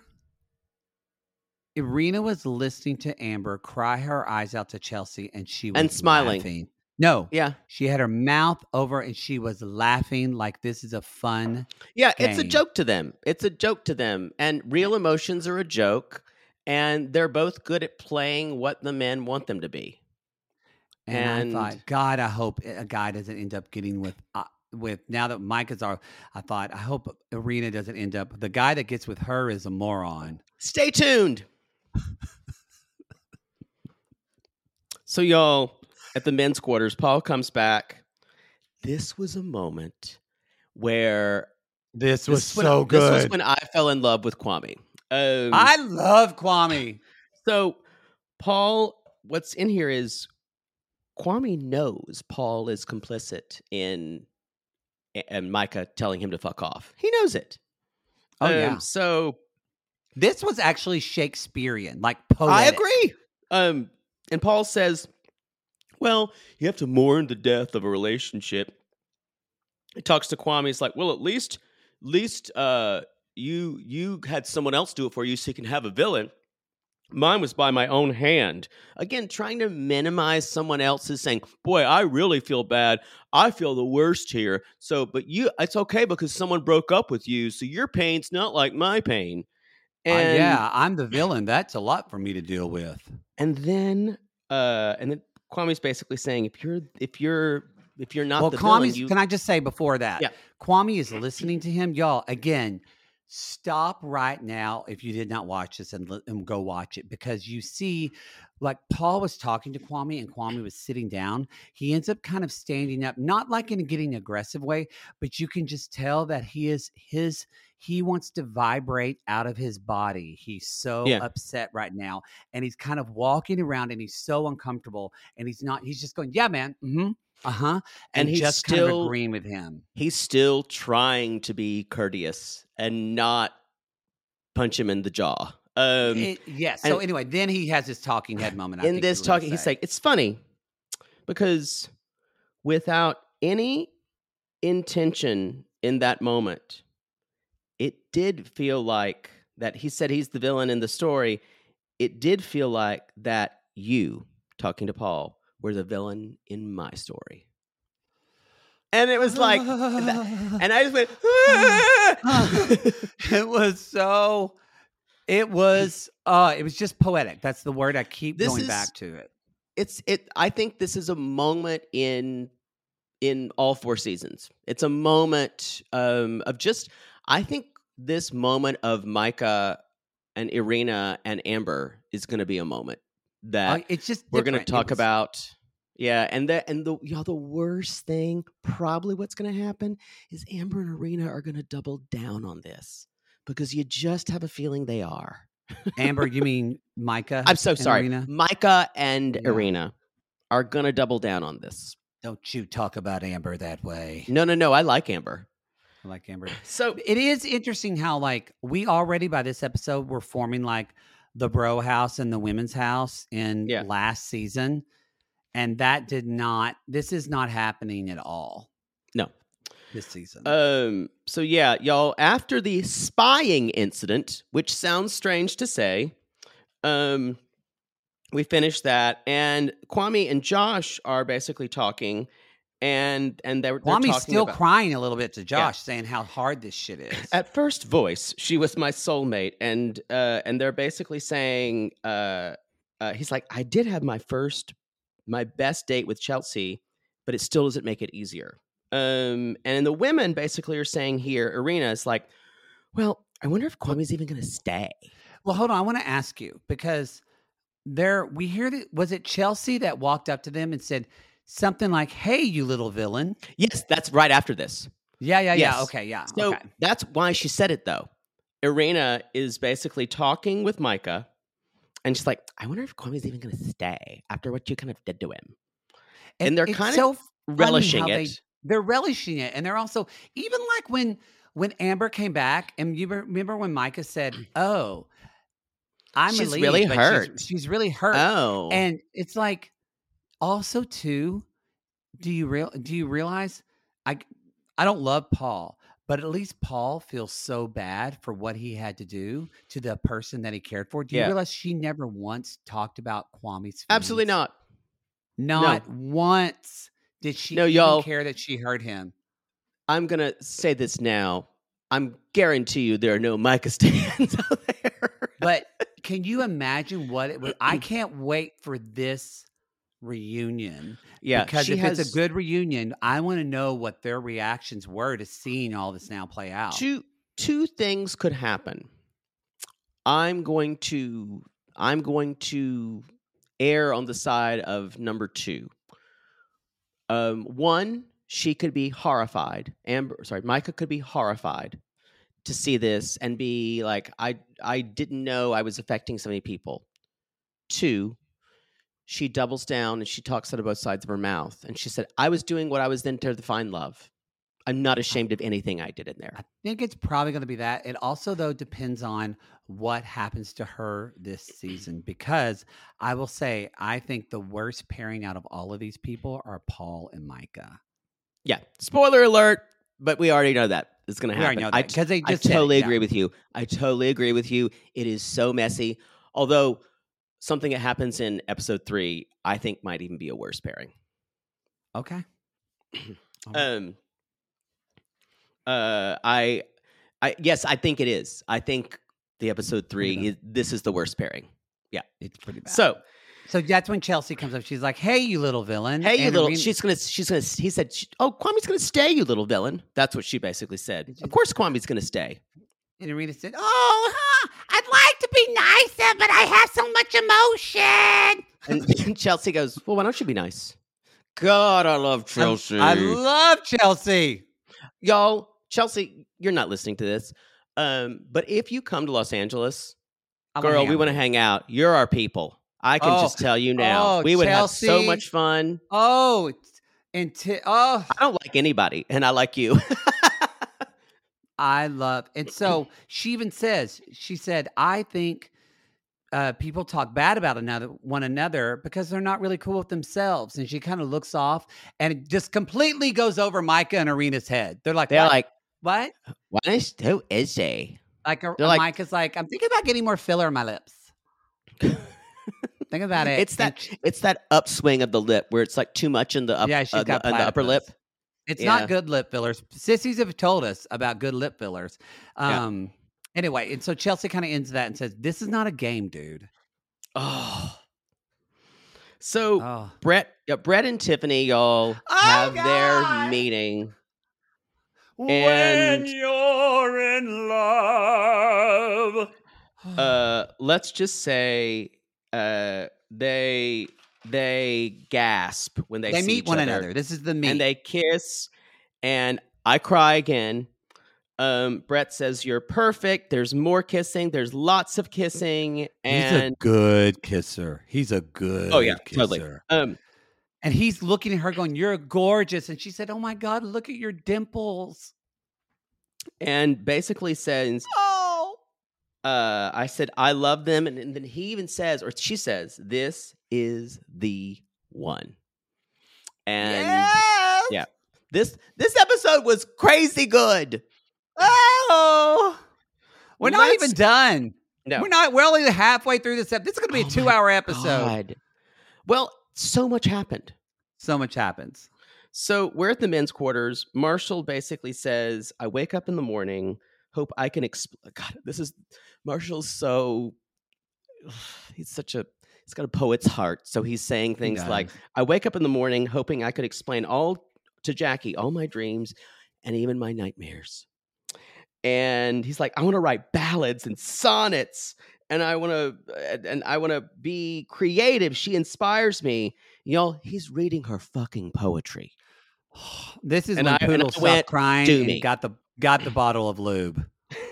Irina was listening to Amber cry her eyes out to Chelsea, and she was And smiling. laughing. No, yeah. she had her mouth over and she was laughing like this is a fun. Yeah, it's a game. joke to them. It's a joke to them. And real emotions are a joke. And they're both good at playing what the men want them to be. And, And- I thought, God, I hope a guy doesn't end up getting with uh, with now that Mike is our. I thought, I hope Irina doesn't end up. The guy that gets with her is a moron. Stay tuned. So, y'all, at the men's quarters, Paul comes back. This was a moment where This was this when- so This good. was when I fell in love with Kwame. Um, I love Kwame. so, Paul, what's in here is Kwame knows Paul is complicit in and Micah telling him to fuck off. He knows it. Oh, Um, yeah. So This was actually Shakespearean, like poetic. I agree. Um, and Paul says, well, you have to mourn the death of a relationship. He talks to Kwame. He's like, well, at least, at least uh, you you had someone else do it for you so you can have a villain. Mine was by my own hand. Again, trying to minimize someone else's saying, boy, I really feel bad. I feel the worst here. So, but you, it's okay because someone broke up with you. So your pain's not like my pain. Uh, And yeah, I'm the villain. That's a lot for me to deal with. And then, uh, and then Kwame's basically saying, if you're, if you're, if you're not well, the villain, Kwame's, you, can I just say before that? Yeah. Kwame is listening to him. Y'all, again, stop right now if you did not watch this and, li- and go watch it because you see, like Paul was talking to Kwame and Kwame was sitting down. He ends up kind of standing up, not like in a getting aggressive way, but you can just tell that he is his, he wants to vibrate out of his body. He's so Yeah. upset right now. And he's kind of walking around and he's so uncomfortable and he's not, he's just going, yeah, man. Mm-hmm. Uh-huh. And, And he's just kind still- of agreeing with him. he's still trying to be courteous and not punch him in the jaw. Um, It- yes. So and- anyway, then he has his talking head moment. I in think this you were gonna talking, he's say. like, it's funny because without any intention in that moment, it did feel like that he said he's the villain in the story. It did feel like that you, talking to Paul, were the villain in my story. And it was like, and I just went, it was so. It was. Uh, it was just poetic. That's the word I keep This going is- back to. It. it's it I think this is a moment in in all four seasons. It's a moment um, of just, I think this moment of Micah and Irina and Amber is going to be a moment that Uh, it's just we're going to different. It talk was- about. Yeah, and the and the y'all the worst thing, probably what's going to happen is Amber and Irina are going to double down on this because you just have a feeling they are. Amber, you mean Micah? I'm so and sorry. Irina? Micah and Yeah. Irina are going to double down on this. Don't you talk about Amber that way. No, no, no. I like Amber. I like Amber. So It is interesting how, like, we already by this episode we're forming like the bro house and the women's house in Yeah. last season, and that did not. This is not happening at all no. this season. Um. So yeah, y'all. After the spying incident, which sounds strange to say, um, we finished that, and Kwame and Josh are basically talking, and and they're, they're Kwame's talking still about, crying a little bit to Josh, Yeah. saying how hard this shit is. At first voice, she was my soulmate, and uh, and they're basically saying, uh, uh, he's like, I did have my first, my best date with Chelsea, but it still doesn't make it easier. Um, and the women basically are saying here, Irina is like, well, I wonder if Kwame's even going to stay. Well, hold on. I want to ask you because there we hear that was it Chelsea that walked up to them and said something like, "Hey, you little villain." Yes, that's right after this. Yeah, yeah, yeah. Yes. Okay, yeah. So okay. that's why she said it, though. Irina is basically talking with Micah, and she's like, I wonder if Kwame's even going to stay after what you kind of did to him. And they're it's kind so of funny relishing how it. They, they're relishing it, and they're also even like when when Amber came back, and you remember when Micah said, "Oh, I'm She's relieved, really but hurt. She's, she's really hurt." Oh. And it's like, also too, do you real do you realize? I I don't love Paul, but at least Paul feels so bad for what he had to do to the person that he cared for. Do you Yeah. realize she never once talked about Kwame's feelings? Absolutely not. Not once did she No, even y'all- care that she hurt him. I'm going to say this now. I'm guarantee you there are no Micah stands out there. But can you imagine what it would? I can't wait for this reunion. Yeah, because she if has it's a good reunion, I want to know what their reactions were to seeing all this now play out. two two things could happen. I'm going to I'm going to err on the side of number two. Um, one, she could be horrified. Amber, sorry, Micah could be horrified to see this and be like, I I didn't know I was affecting so many people. Two, she doubles down and she talks out of both sides of her mouth. And she said, I was doing what I was then to find love. I'm not ashamed of anything I did in there. I think it's probably going to be that. It also, though, depends on what happens to her this season. Because I will say, I think the worst pairing out of all of these people are Paul and Micah. Yeah. Spoiler alert, but we already know that it's going to We already happen. know I, that, 'cause they I just said it, totally yeah. agree with you. I totally agree with you. It is so messy. Although something that happens in episode three, I think might even be a worse pairing. Okay. Um. Uh. I. I. Yes, I think it is. I think the episode three. Pretty Is, this is the worst pairing. Yeah. It's pretty bad. So. So that's when Chelsea comes up. She's like, "Hey, you little villain." Hey, you And little. Irina- She's gonna. She's gonna. He said. She, oh, Kwame's gonna stay, you little villain. That's what she basically said. Of course, Kwame's gonna stay. And Irina said, "Oh, huh, I'd like to be nicer, but I have so much emotion." And Chelsea goes, well, why don't you be nice? God, I love Chelsea. I love Chelsea. Y'all, Chelsea, you're not listening to this. Um, but if you come to Los Angeles, I wanna girl, hang we out want to with hang out. You're our people. I can Oh, just tell you now. oh, we would have so Chelsea. much fun. Oh, it's- and t- oh, I don't like anybody, and I like you. I love. And so she even says, she said, "I think uh, people talk bad about another one another because they're not really cool with themselves." And she kind of looks off, and it just completely goes over Micah and Irina's head. They're like, They're "What? like, what?" what is, who is she? Like, uh, they're like- Micah's like, "I'm thinking about getting more filler in my lips." Think about it. It's And that it's that upswing of the lip where it's like too much in the up, Yeah, she's uh, got the, in the upper lip. platypus. It's Yeah. not good lip fillers. Sissies have told us about good lip fillers. Yeah. Um. Anyway, and so Chelsea kind of ends that and says, "This is not a game, dude." Oh. So Oh. Brett, yeah, Brett and Tiffany, y'all Oh, have God. their meeting. When And- you're in love. Uh, let's just say uh, they they gasp when they, They see meet each one other, another. This is the meet. and they kiss, and I cry again. Um, Brett says, "You're perfect." There's more kissing. There's lots of kissing, and he's a good kisser. He's a good oh yeah, kisser. totally. Um, And he's looking at her going, "You're gorgeous." And she said, "Oh my God, look at your dimples." and basically says, Oh. uh, I said, I love them. And, and then he even says, or she says, this is the one. And Yes. yeah, this this episode was crazy good. Oh. We're not Let's- even done. No. We're not. We're only halfway through this episode. This is going to be a Oh two-hour my episode. God. Well, so much happened. So much happens. So we're at the men's quarters. Marshall basically says, I wake up in the morning, hope I can explain. God, this is, Marshall's so, he's such a, he's got a poet's heart. So he's saying things does. like, I wake up in the morning hoping I could explain all to Jackie, all my dreams and even my nightmares. And he's like, I want to write ballads and sonnets. And I want to, and I want to be creative. She inspires me. Y'all, he's reading her fucking poetry. This is And when I- and Poodle I stopped went, crying "Do and me." got the got the bottle of lube.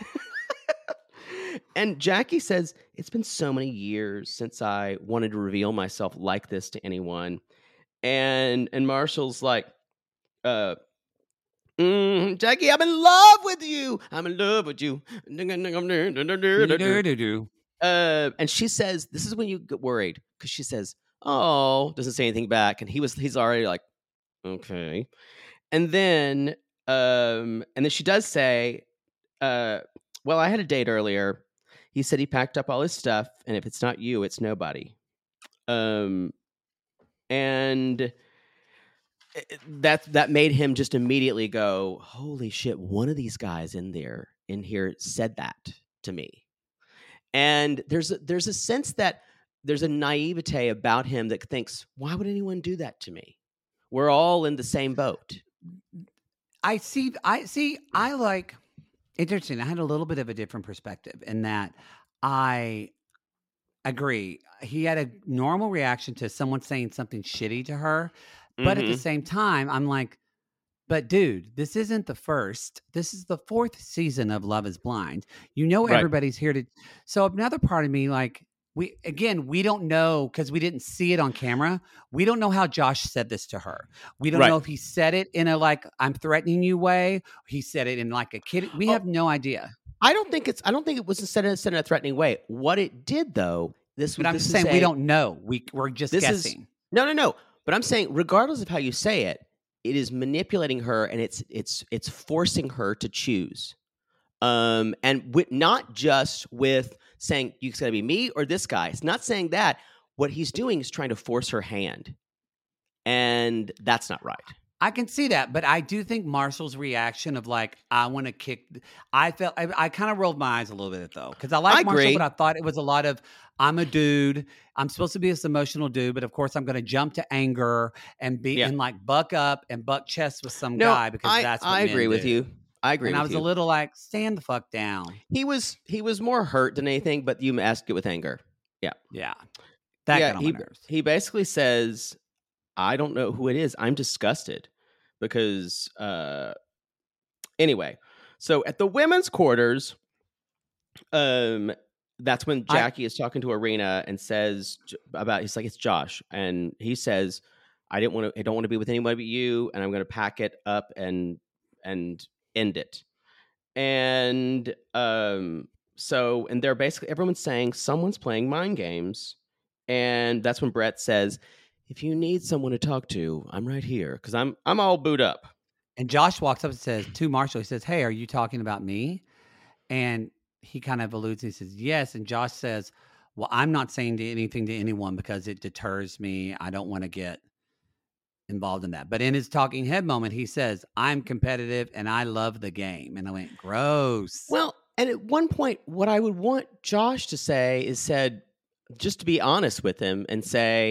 And Jackie says, it's been so many years since I wanted to reveal myself like this to anyone. And and Marshall's like, uh, mm, Jackie, I'm in love with you. I'm in love with you. Uh, and she says, this is when you get worried because she says, oh, doesn't say anything back. And he was, he's already like, okay. And then, um, and then she does say, uh, well, I had a date earlier. He said he packed up all his stuff, and if it's not you, it's nobody. Um, and that that made him just immediately go, holy shit! One of these guys in there in here said that to me. And there's a, there's a sense that there's a naivete about him that thinks, why would anyone do that to me? We're all in the same boat. I see. I see. I like. Interesting. I had a little bit of a different perspective in that I agree. He had a normal reaction to someone saying something shitty to her, but at the Mhm. same time, I'm like, but dude, this isn't the first. This is the fourth season of Love is Blind. You know, Right. everybody's here to. So another part of me, like, we again, we don't know because we didn't see it on camera. We don't know how Josh said this to her. We don't Right. know if he said it in a like I'm threatening you way. He said it in like a kid. We Oh. have no idea. I don't think it's. I don't think it was said in, said in a threatening way. What it did, though, this. But I'm this just is saying we a- don't know. We we're just This is- guessing. No, no, no. But I'm saying, regardless of how you say it, it is manipulating her, and it's it's it's forcing her to choose. Um, and with, not just with saying you got to be me or this guy. It's not saying that. What he's doing is trying to force her hand, and that's not right. I can see that, but I do think Marshall's reaction of like, I want to kick. th- I felt I, I kind of rolled my eyes a little bit though, because I like I Marshall, agree. but I thought it was a lot of I'm a dude. I'm supposed to be this emotional dude, but of course I'm going to jump to anger and be Yeah. and like buck up and buck chest with some No, guy because I, that's what I men agree with do. you. I agree And with I was you. a little like, stand the fuck down. he was he was more hurt than anything, but you asked it with anger. Yeah, that yeah, got on he my nerves. he basically says, "I don't know who it is. I'm disgusted because uh, anyway." So at the women's quarters, um, that's when I- Jackie is talking to Arena and says j- about he's like it's Josh, and he says, "I didn't want to. I don't want to be with anybody but you, and I'm going to pack it up and and end it." And um, so, and they're basically everyone's saying someone's playing mind games. And that's when Brett says, if you need someone to talk to, I'm right here because I'm I'm all booed up. And Josh walks up and says to Marshall, he says, "Hey, are you talking about me?" And he kind of alludes. He says, "Yes." And Josh says, "Well, I'm not saying to anything to anyone because it deters me. I don't want to get involved in that." But in his talking head moment, he says, "I'm competitive and I love the game." And I went, "Gross." Well, and at one point, what I would want Josh to say is said, just to be honest with him and say,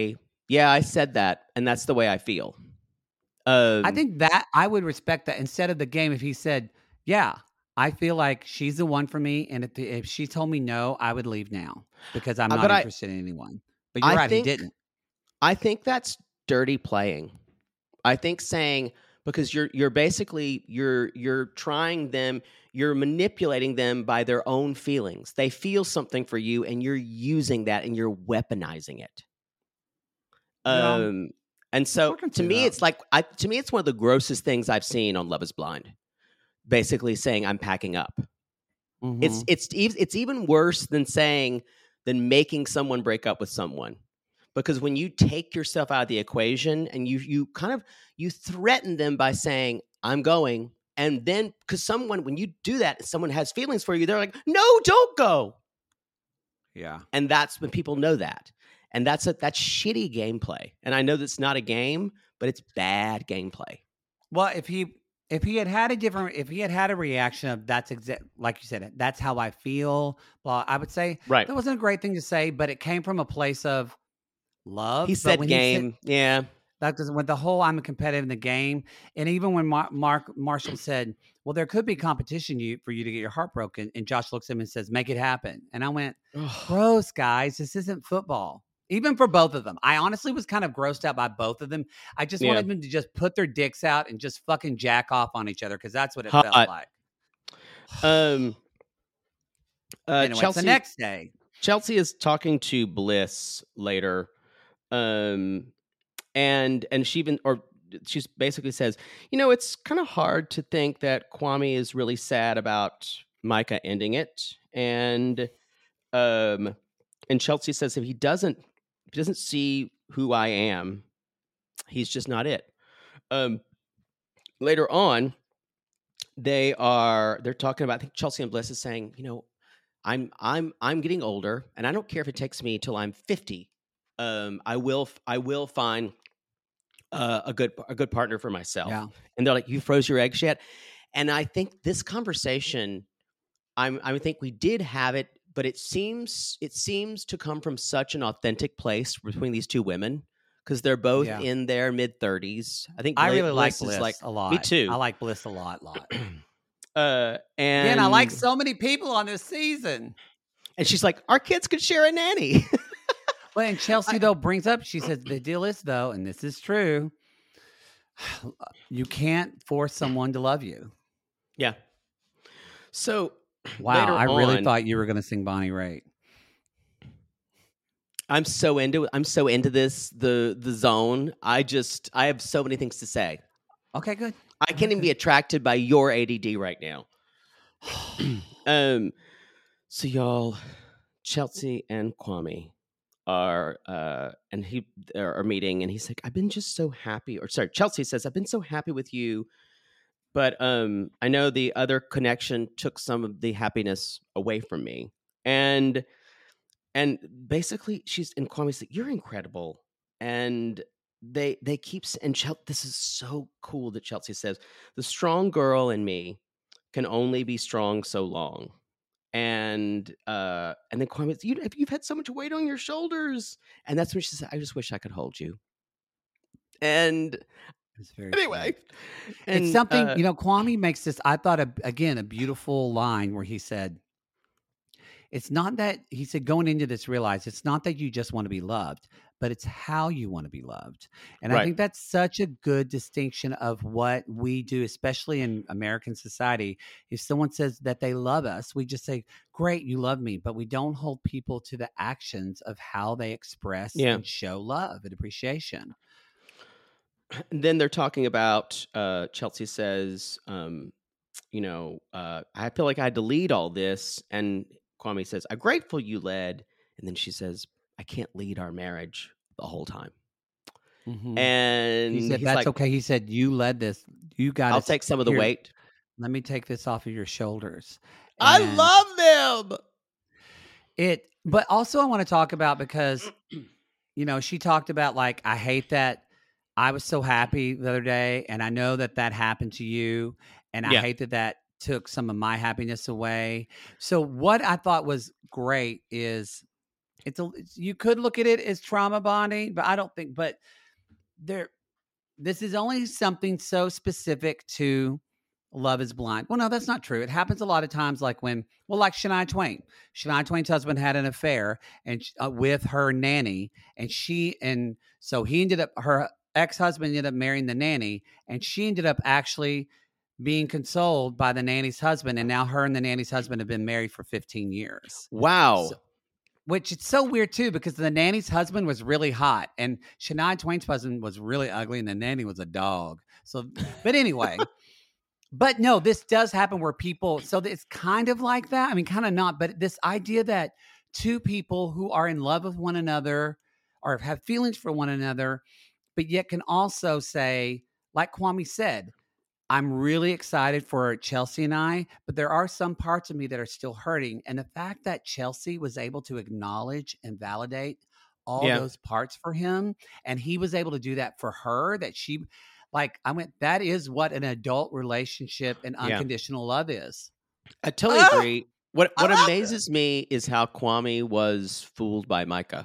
Yeah, I said that, and that's the way I feel. Um, I think that I would respect that instead of the game if he said, yeah, I feel like she's the one for me. And if, the, if she told me no, I would leave now because I'm Uh, not but I- interested in anyone. But you're I right, think- he didn't. I think that's dirty playing. I think saying because you're you're basically you're you're trying them, you're manipulating them by their own feelings. They feel something for you, and you're using that and you're weaponizing it. Yeah. Um, and so I can to see me, that. it's like I to me, it's one of the grossest things I've seen on Love Is Blind. Basically saying I'm packing up. It's Mhm. it's ev- it's even worse than saying than making someone break up with someone. Because when you take yourself out of the equation and you you kind of you threaten them by saying I'm going, and then because someone when you do that, someone has feelings for you, they're like, no, don't go, Yeah. and that's when people know that, and that's a that's shitty gameplay. And I know that's not a game, but it's bad gameplay. Well, if he if he had had a different if he had had a reaction of that's exact like you said, that's how I feel. Well, I would say Right. that wasn't a great thing to say, but it came from a place of love. He But said when he said- game, yeah, That doesn't with the whole I'm a competitive in the game, and even when Mar- Mark Marshall said, "Well, there could be competition you for you to get your heart broken," and Josh looks at him and says, "Make it happen," and I went, "Gross, guys, this isn't football." Even for both of them, I honestly was kind of grossed out by both of them. I just Yeah. wanted them to just put their dicks out and just fucking jack off on each other because that's what it Hot. felt like. um, uh, Anyway, it's Chelsea. the next day. Chelsea is talking to Bliss later, um, and and she even or she basically says, you know, it's kind of hard to think that Kwame is really sad about Micah ending it, and um, and Chelsea says if he doesn't if he doesn't see who I am, he's just not it. Um, later on, they are they're talking about. I think Chelsea and Bliss is saying, you know. I'm I'm I'm getting older, and I don't care if it takes me till I'm fifty. Um, I will I will find uh, a good a good partner for myself. Yeah. And they're like, "You froze your eggs yet?" And I think this conversation, I'm I think we did have it, but it seems it seems to come from such an authentic place between these two women because they're both Yeah. in their mid thirties. I think I Bla- really like Bliss Bliss is like a lot. me too. I like Bliss a lot, lot. uh, and Again, I like so many people on this season. and she's like, "Our kids could share a nanny." Well, and Chelsea, though, brings up, she says, the deal is, though, and this is true, you can't force someone to love you. Yeah. So Wow, later I really on- thought you were going to sing Bonnie Raitt. I'm so into it. I'm so into this the the zone. I just I have so many things to say. Okay, good. I can't even be attracted by your A D D right now. um. So y'all, Chelsea and Kwame are uh and he are, are meeting, and he's like, I've been just so happy. Or sorry, Chelsea says, I've been so happy with you, but um I know the other connection took some of the happiness away from me. And and basically she's and Kwame's like, you're incredible. And they they keep s- and Chel- this is so cool that Chelsea says the strong girl in me can only be strong so long. And uh and then Kwame's, you you've had so much weight on your shoulders. And that's when she said, I just wish I could hold you. And It's very anyway, sweet. and, It's something, uh, you know, Kwame makes this, I thought, a, again, a beautiful line where he said, it's not that, he said, going into this, realize it's not that you just want to be loved, but it's how you want to be loved. And I Right. think that's such a good distinction of what we do, especially in American society. If someone says that they love us, we just say, great, you love me. But we don't hold people to the actions of how they express Yeah. and show love and appreciation. And then they're talking about uh Chelsea says, um, you know, uh, I feel like I had to lead all this. And Kwame says, I'm grateful you led. And then she says, I can't lead our marriage the whole time. And He said, he's that's like, okay. He said, you led this. You got I'll us take some of the here. weight. Let me take this off of your shoulders. I And love them. it. But also I want to talk about because, you know, she talked about like, I hate that I was so happy the other day. And I know that that happened to you. And I Yeah. hate that that took some of my happiness away. So what I thought was great is It's a it's, you could look at it as trauma bonding, but I don't think. But there, this is only something so specific to Love is Blind. Well, no, that's not true. It happens a lot of times, like when, well, like Shania Twain. Shania Twain's husband had an affair and uh, with her nanny, and she and so he ended up her ex-husband ended up marrying the nanny, and she ended up actually being consoled by the nanny's husband, and now her and the nanny's husband have been married for fifteen years. Wow. So, which it's so weird too, because the nanny's husband was really hot and Shania Twain's husband was really ugly and the nanny was a dog. So, but anyway, but no, this does happen where people, so it's kind of like that. I mean, kind of not, but this idea that two people who are in love with one another or have feelings for one another, but yet can also say, like Kwame said, I'm really excited for Chelsea and I, but there are some parts of me that are still hurting. And the fact that Chelsea was able to acknowledge and validate all Yeah. those parts for him, and he was able to do that for her, that she, like, I went, that is what an adult relationship and Yeah. unconditional love is. I totally Ah! agree. What I what love amazes me is how Kwame was fooled by Micah.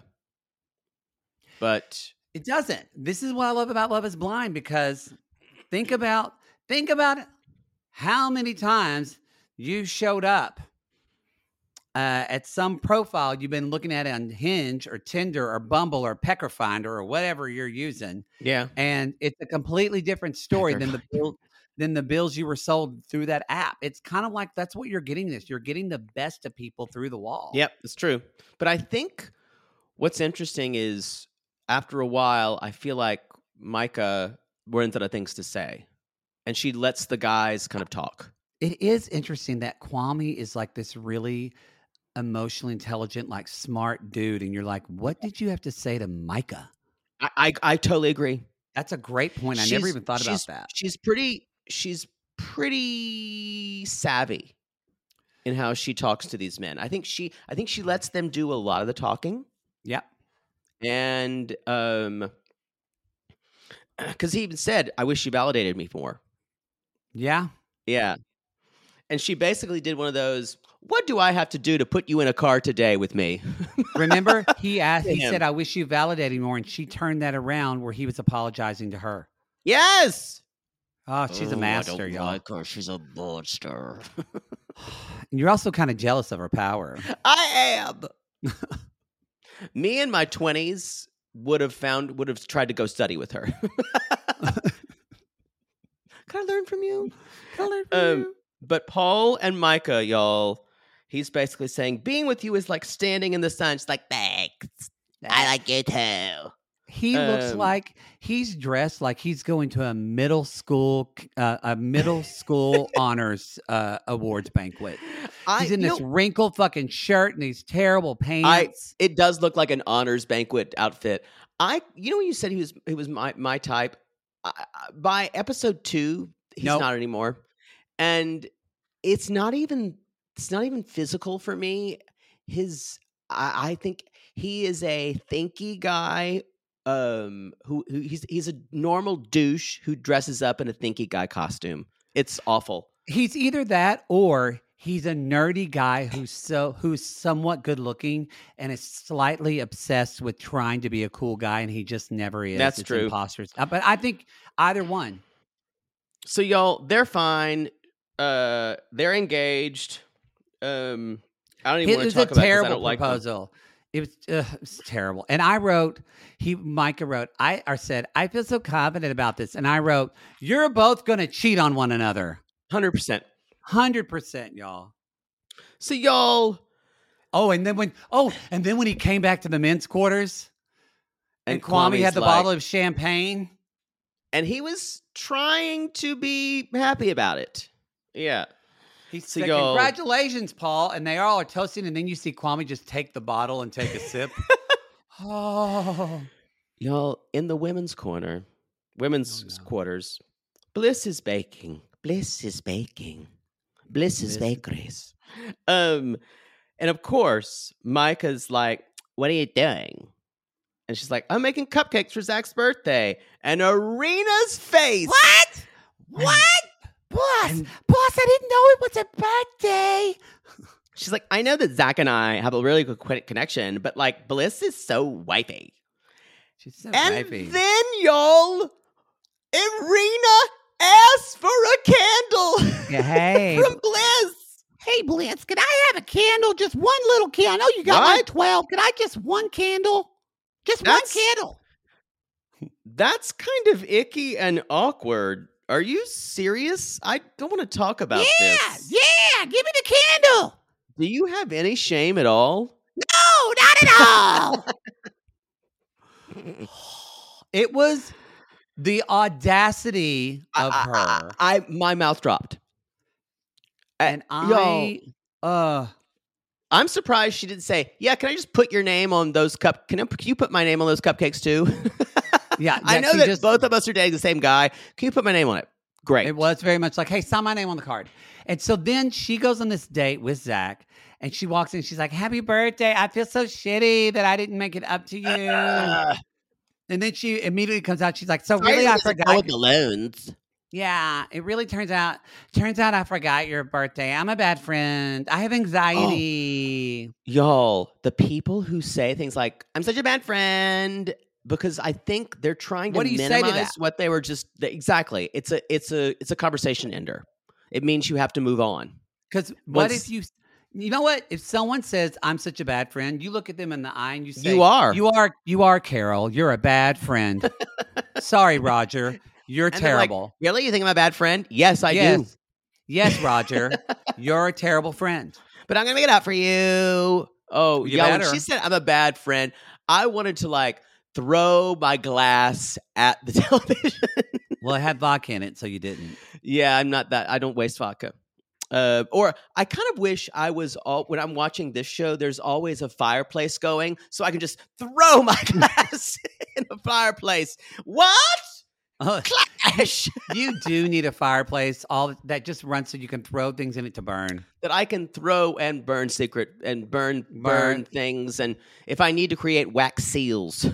But It doesn't. This is what I love about Love is Blind, because think about, think about how many times you showed up uh, at some profile you've been looking at on Hinge or Tinder or Bumble or Pecker Finder or whatever you're using, yeah, and it's a completely different story than the bill, than the bills you were sold through that app. It's kind of like that's what you're getting. This you're getting the best of people through the wall. yep, it's true. But I think what's interesting is after a while, I feel like Micah runs out of things to say, and she lets the guys kind of talk. It is interesting that Kwame is like this really emotionally intelligent, like smart dude. And you're like, what did you have to say to Micah? I I, I totally agree. That's a great point. I She's- never even thought about she's- that. She's pretty. She's pretty savvy in how she talks to these men. I think she. I think she lets them do a lot of the talking, Yep. and um, because he even said, "I wish you validated me more." Yeah. Yeah, and she basically did one of those. What do I have to do to put you in a car today with me? Remember, he asked, he Him. said, I wish you validated more. And she turned that around where he was apologizing to her. Yes. Oh, she's a master, y'all. her. She's a monster. And you're also kind of jealous of her power. I am. Me in my twenties would have found would have tried to go study with her. Can I learn from you? Can I learn from Um, you? but Paul and Micah, y'all, he's basically saying being with you is like standing in the sun. It's like, thanks. I like you too. He looks um, like he's dressed like he's going to a middle school, uh, a middle school honors uh, awards banquet. I, He's in you this know, wrinkled fucking shirt and these terrible I pants. it does look like an honors banquet outfit. I, you know, when you said he was he was my my type. I, I- by episode two, he's Nope. not anymore, and it's not even it's not even physical for me. His, I, I think he is a thinky guy. Um, who, who he's he's a normal douche who dresses up in a thinky guy costume. It's awful. He's either that or he's a nerdy guy who's so who's somewhat good looking and is slightly obsessed with trying to be a cool guy, and he just never is. That's It's true. Imposters. Uh, But I think either one. So y'all, they're fine. Uh, they're engaged. Um, I don't even It want was to talk a about it 'cause I terrible don't like them. proposal. It was, uh, it was terrible. And I wrote, he Micah wrote, I or said, I feel so confident about this. And I wrote, you're both going to cheat on one another. Hundred percent. one hundred percent, y'all. So y'all, Oh, and then when oh, and then when he came back to the men's quarters and, and Kwame Kwame's had the like- bottle of champagne. and he was trying to be happy about it. Yeah. He So said, y'all- congratulations, Paul. And they all are toasting. And then you see Kwame just take the bottle and take a sip. Oh. Y'all, in the women's corner, women's Oh, no. quarters, Bliss is baking. Bliss is baking. Bliss is Bliss- bakeries. Um, and of course, Micah's like, what are you doing? And she's like, I'm making cupcakes for Zach's birthday. And Arena's face. What? What? Boss, boss, I didn't know it was a birthday. She's like, I know that Zach and I have a really good qu- connection, but like Bliss is so wifey. She's so And wifey. then, y'all, Irina asks for a candle Yeah, hey. from Bliss. Hey, Bliss, can I have a candle? Just one little candle. I know you got What? like twelve. Can I just one candle? Just That's- one candle. That's kind of icky and awkward. Are you serious? I don't want to talk about yeah, this. yeah. Give me the candle. Do you have any shame at all? No, not at all. It was the audacity of I, her. I, I, I my mouth dropped. and y'all, I, uh, I'm surprised she didn't say, "Yeah, can I just put your name on those cup? Can, I, can you put my name on those cupcakes too?" yeah, I yeah, know she that just- both of us are dating the same guy. Can you put my name on it? Great. It was very much like, hey, sign my name on the card. And so then she goes on this date with Zach, and she walks in. She's like, happy birthday. I feel so shitty that I didn't make it up to you. Uh, And then she immediately comes out. She's like, so sorry really, it I doesn't go forgot. with balloons. Yeah, it really turns out, turns out I forgot your birthday. I'm a bad friend. I have Oh. anxiety. Y'all, the people who say things like, I'm such a bad friend, because I think they're trying to What do you say to minimize that? what they were just exactly. It's a it's a it's a conversation ender. It means you have to move on. Because what Once- if you, you know what? If someone says, I'm such a bad friend, you look at them in the eye and you say, You are. You are, you are, Carol. You're a bad friend. Sorry, Roger. You're And they're like, terrible. really? You think I'm a bad friend? Yes, I yes. do. Yes, Roger. You're a terrible friend. But I'm gonna make it out for you. Oh, You yeah. When better. she said I'm a bad friend, I wanted to like throw my glass at the television. Well, it had vodka in it, so you didn't. Yeah, I'm not that. I don't waste vodka. Uh, or I kind of wish I was all when I'm watching this show. There's always a fireplace going, so I can just throw my glass in the fireplace. What? Oh, Clash you do need a fireplace, all that just runs so you can throw things in it to burn. that I can throw and burn secret and burn burn, Burn. things, and if I need to create wax seals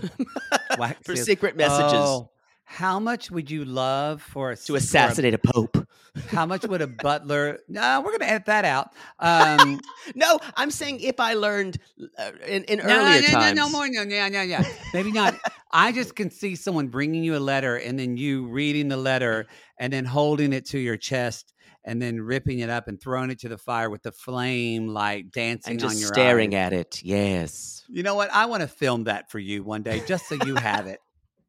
Wax for seals. secret messages Oh, how much would you love for a to assassinate a pope. How much would a butler? No, we're gonna edit that out. Um, No, I'm saying if I learned uh, in, in no, earlier no, times. no, no more. No, yeah, yeah, yeah. Maybe not. I just can see someone bringing you a letter and then you reading the letter and then holding it to your chest and then ripping it up and throwing it to the fire with the flame like dancing and on just your staring eyes. at it. Yes. You know what? I want to film that for you one day, just so you have it.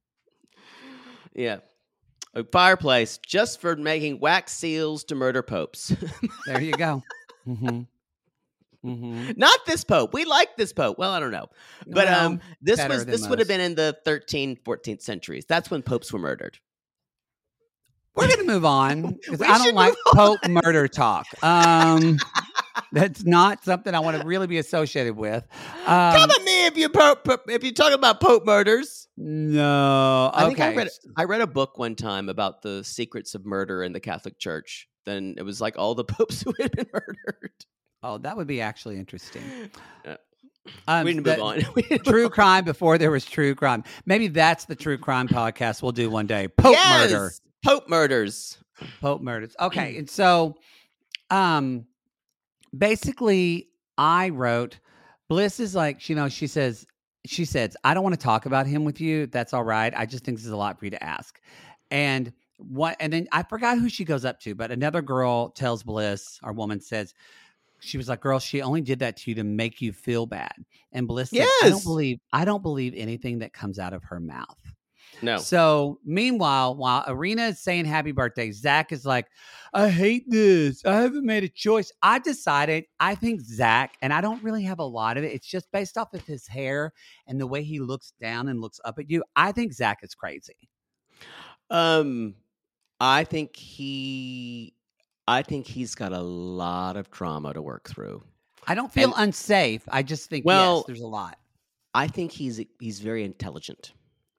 Yeah. A fireplace just for making wax seals to murder popes. There you go. Mm-hmm. Mm-hmm. Not this pope. We like this pope. Well, I don't know. But Well, um this better was than this would have most. been in the thirteenth, fourteenth centuries. That's when popes were murdered. We're gonna move on because We I don't should like move on. Pope murder talk. Um, that's not something I want to really be associated with. Um, Come at me if you pope, if you're talking about pope murders. No. I think Okay. I read I read a book one time about the secrets of murder in the Catholic Church. Then it was like all the popes who had been murdered. Oh, that would be actually interesting. Yeah. Um, we need to move that- on. We need to move True on. crime before there was true crime. Maybe that's the true crime podcast we'll do one day. Pope Yes! murder. Pope murders. Pope murders. Okay, and so, um, basically, I wrote. Bliss is like, you know, she says, she says, I don't want to talk about him with you. That's all right. I just think this is a lot for you to ask. And what? And then I forgot who she goes up to, but another girl tells Bliss, our woman says, she was like, girl, she only did that to you to make you feel bad. And Bliss said, I don't Yes. believe, I don't believe anything that comes out of her mouth. No. So meanwhile, while Irina is saying happy birthday, Zach is like, I hate this. I haven't made a choice. I decided, I think Zach, and I don't really have a lot of it. It's just based off of his hair and the way he looks down and looks up at you. I think Zach is crazy. Um, I think he, I think he's got a lot of trauma to work through. I don't feel And- unsafe. I just think, Well, yes, there's a lot. I think he's he's very intelligent,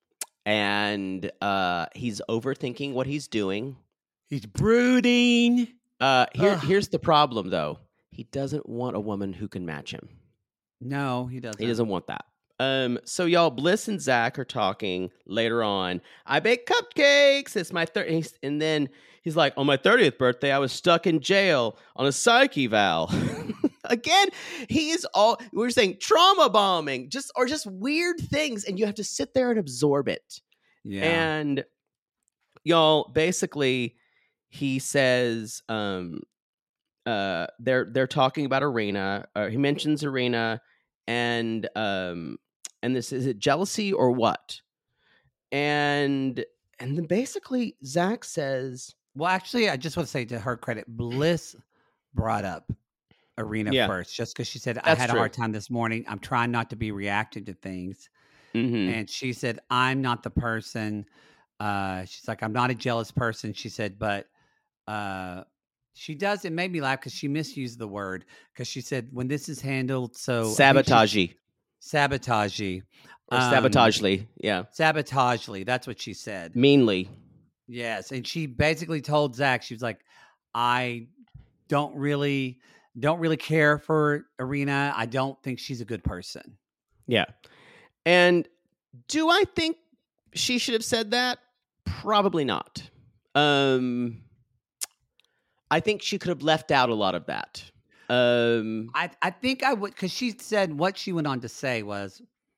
and uh, he's overthinking what he's doing. He's brooding. Uh, here, Ugh. here's the problem, though. He doesn't want a woman who can match him. No, he doesn't. He doesn't want that. Um, so y'all, Bliss and Zach are talking later on. I bake cupcakes. It's my third, and then he's like, on my thirtieth birthday, I was stuck in jail on a psych eval. Again, he is all we we're saying trauma bombing, just or just weird things, and you have to sit there and absorb it. Yeah. And y'all, basically, he says, um, uh, they're they're talking about Irina. Uh, he mentions Irina, and um, and this is it jealousy or what? And and then basically Zach says, well, actually, I just want to say to her credit, Bliss brought up Irina Yeah. first, just because she said, I That's had true. a hard time this morning. I'm trying not to be reacting to things. mhm. And she said, I'm not the person. Uh, she's like, I'm not a jealous person. She said, but uh, she does. It made me laugh because she misused the word. Because she said, when this is handled so sabotagey sabotagey, or um, sabotagely, yeah, sabotagely. That's what she said. meanly. Yes, and she basically told Zach, she was like, I don't really, don't really care for Irina. I don't think she's a good person. Yeah. And do I think she should have said that? Probably not. Um, I think she could have left out a lot of that. Um, I, I think I would, because she said what she went on to say was,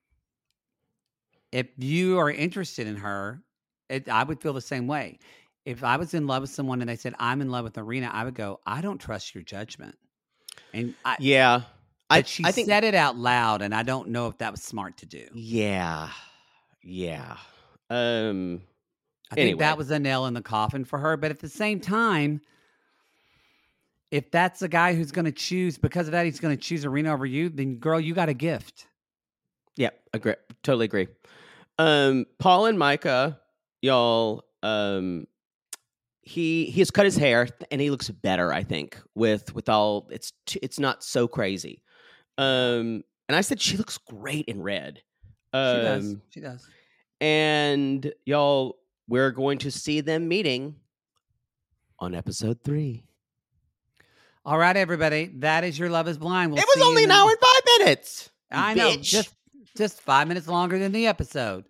if you are interested in her, it, I would feel the same way. If I was in love with someone and they said, I'm in love with Irina, I would go, I don't trust your judgment. And I, yeah. I, but she I think, said it out loud, and I don't know if that was smart to do. yeah. Yeah. Um, I think Anyway. that was a nail in the coffin for her. But at the same time, if that's the guy who's going to choose, because of that, he's going to choose Irina over you, then girl, you got a gift. yeah, agree. Totally agree. Um, Paul and Micah, y'all, um, he he has cut his hair and he looks better, I think, with with all it's t- it's not so crazy. Um, and I said she looks great in red. Um, She does. She does. And y'all, we're going to see them meeting on episode three. All right, everybody. That is your Love is Blind. We'll it was see you only in an the- hour and five minutes. you I know. bitch. Just just five minutes longer than the episode.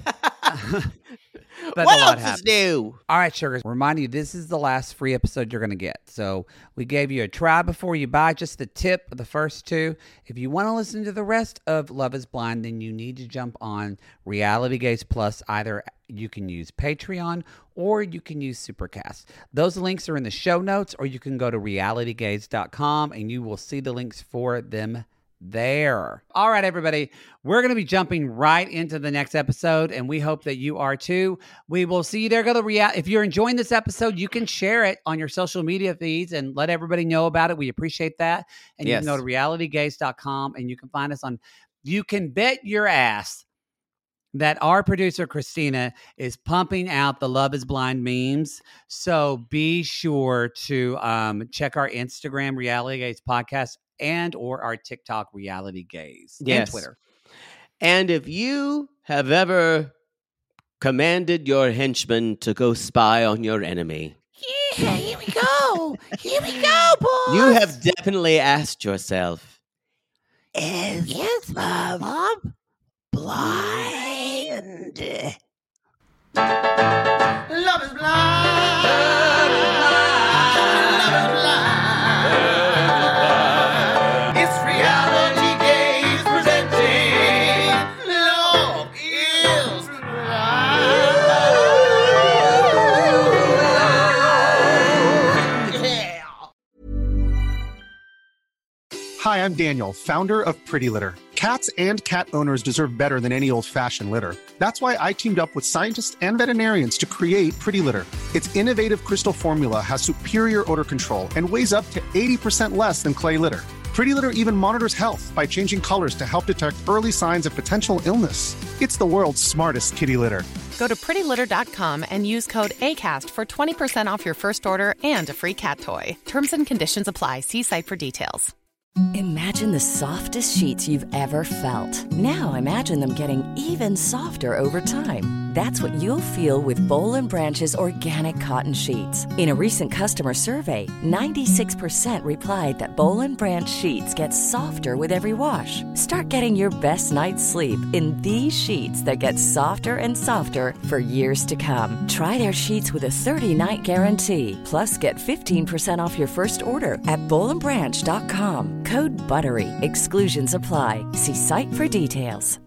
But what a lot else happened. is new? All right, sugars. Remind you, this is the last free episode you're going to get. So we gave you a try before you buy, just the tip of the first two. If you want to listen to the rest of Love is Blind, then you need to jump on Reality Gaze Plus. Either you can use Patreon or you can use Supercast. Those links are in the show notes, or you can go to reality gaze dot com and you will see the links for them there. All right, everybody. We're going to be jumping right into the next episode, and we hope that you are too. We will see you there. Go to Real. If you're enjoying this episode, you can share it on your social media feeds and let everybody know about it. We appreciate that. And Yes. you can go to reality gaze dot com and you can find us on. You can bet your ass that our producer Christina is pumping out the Love is Blind memes. So be sure to um, check our Instagram Reality Gaze podcast and or our TikTok Reality Gaze and Yes. Twitter. And if you have ever commanded your henchman to go spy on your enemy, Yeah, here we go. Here we go, boys. you have definitely asked yourself, Is yes, love, blind? Love is blind. Love is blind. It's Reality Gaze presenting Love is Blind. Yeah. Hi, I'm Daniel, founder of Pretty Litter. Cats and cat owners deserve better than any old-fashioned litter. That's why I teamed up with scientists and veterinarians to create Pretty Litter. Its innovative crystal formula has superior odor control and weighs up to eighty percent less than clay litter. Pretty Litter even monitors health by changing colors to help detect early signs of potential illness. It's the world's smartest kitty litter. Go to pretty litter dot com and use code ACAST for twenty percent off your first order and a free cat toy. Terms and conditions apply. See site for details. Imagine the softest sheets you've ever felt. Now imagine them getting even softer over time. That's what you'll feel with Bowl and Branch's organic cotton sheets. In a recent customer survey, ninety-six percent replied that Bowl and Branch sheets get softer with every wash. Start getting your best night's sleep in these sheets that get softer and softer for years to come. Try their sheets with a thirty-night guarantee. Plus, get fifteen percent off your first order at bowl and branch dot com. Code BUTTERY. Exclusions apply. See site for details.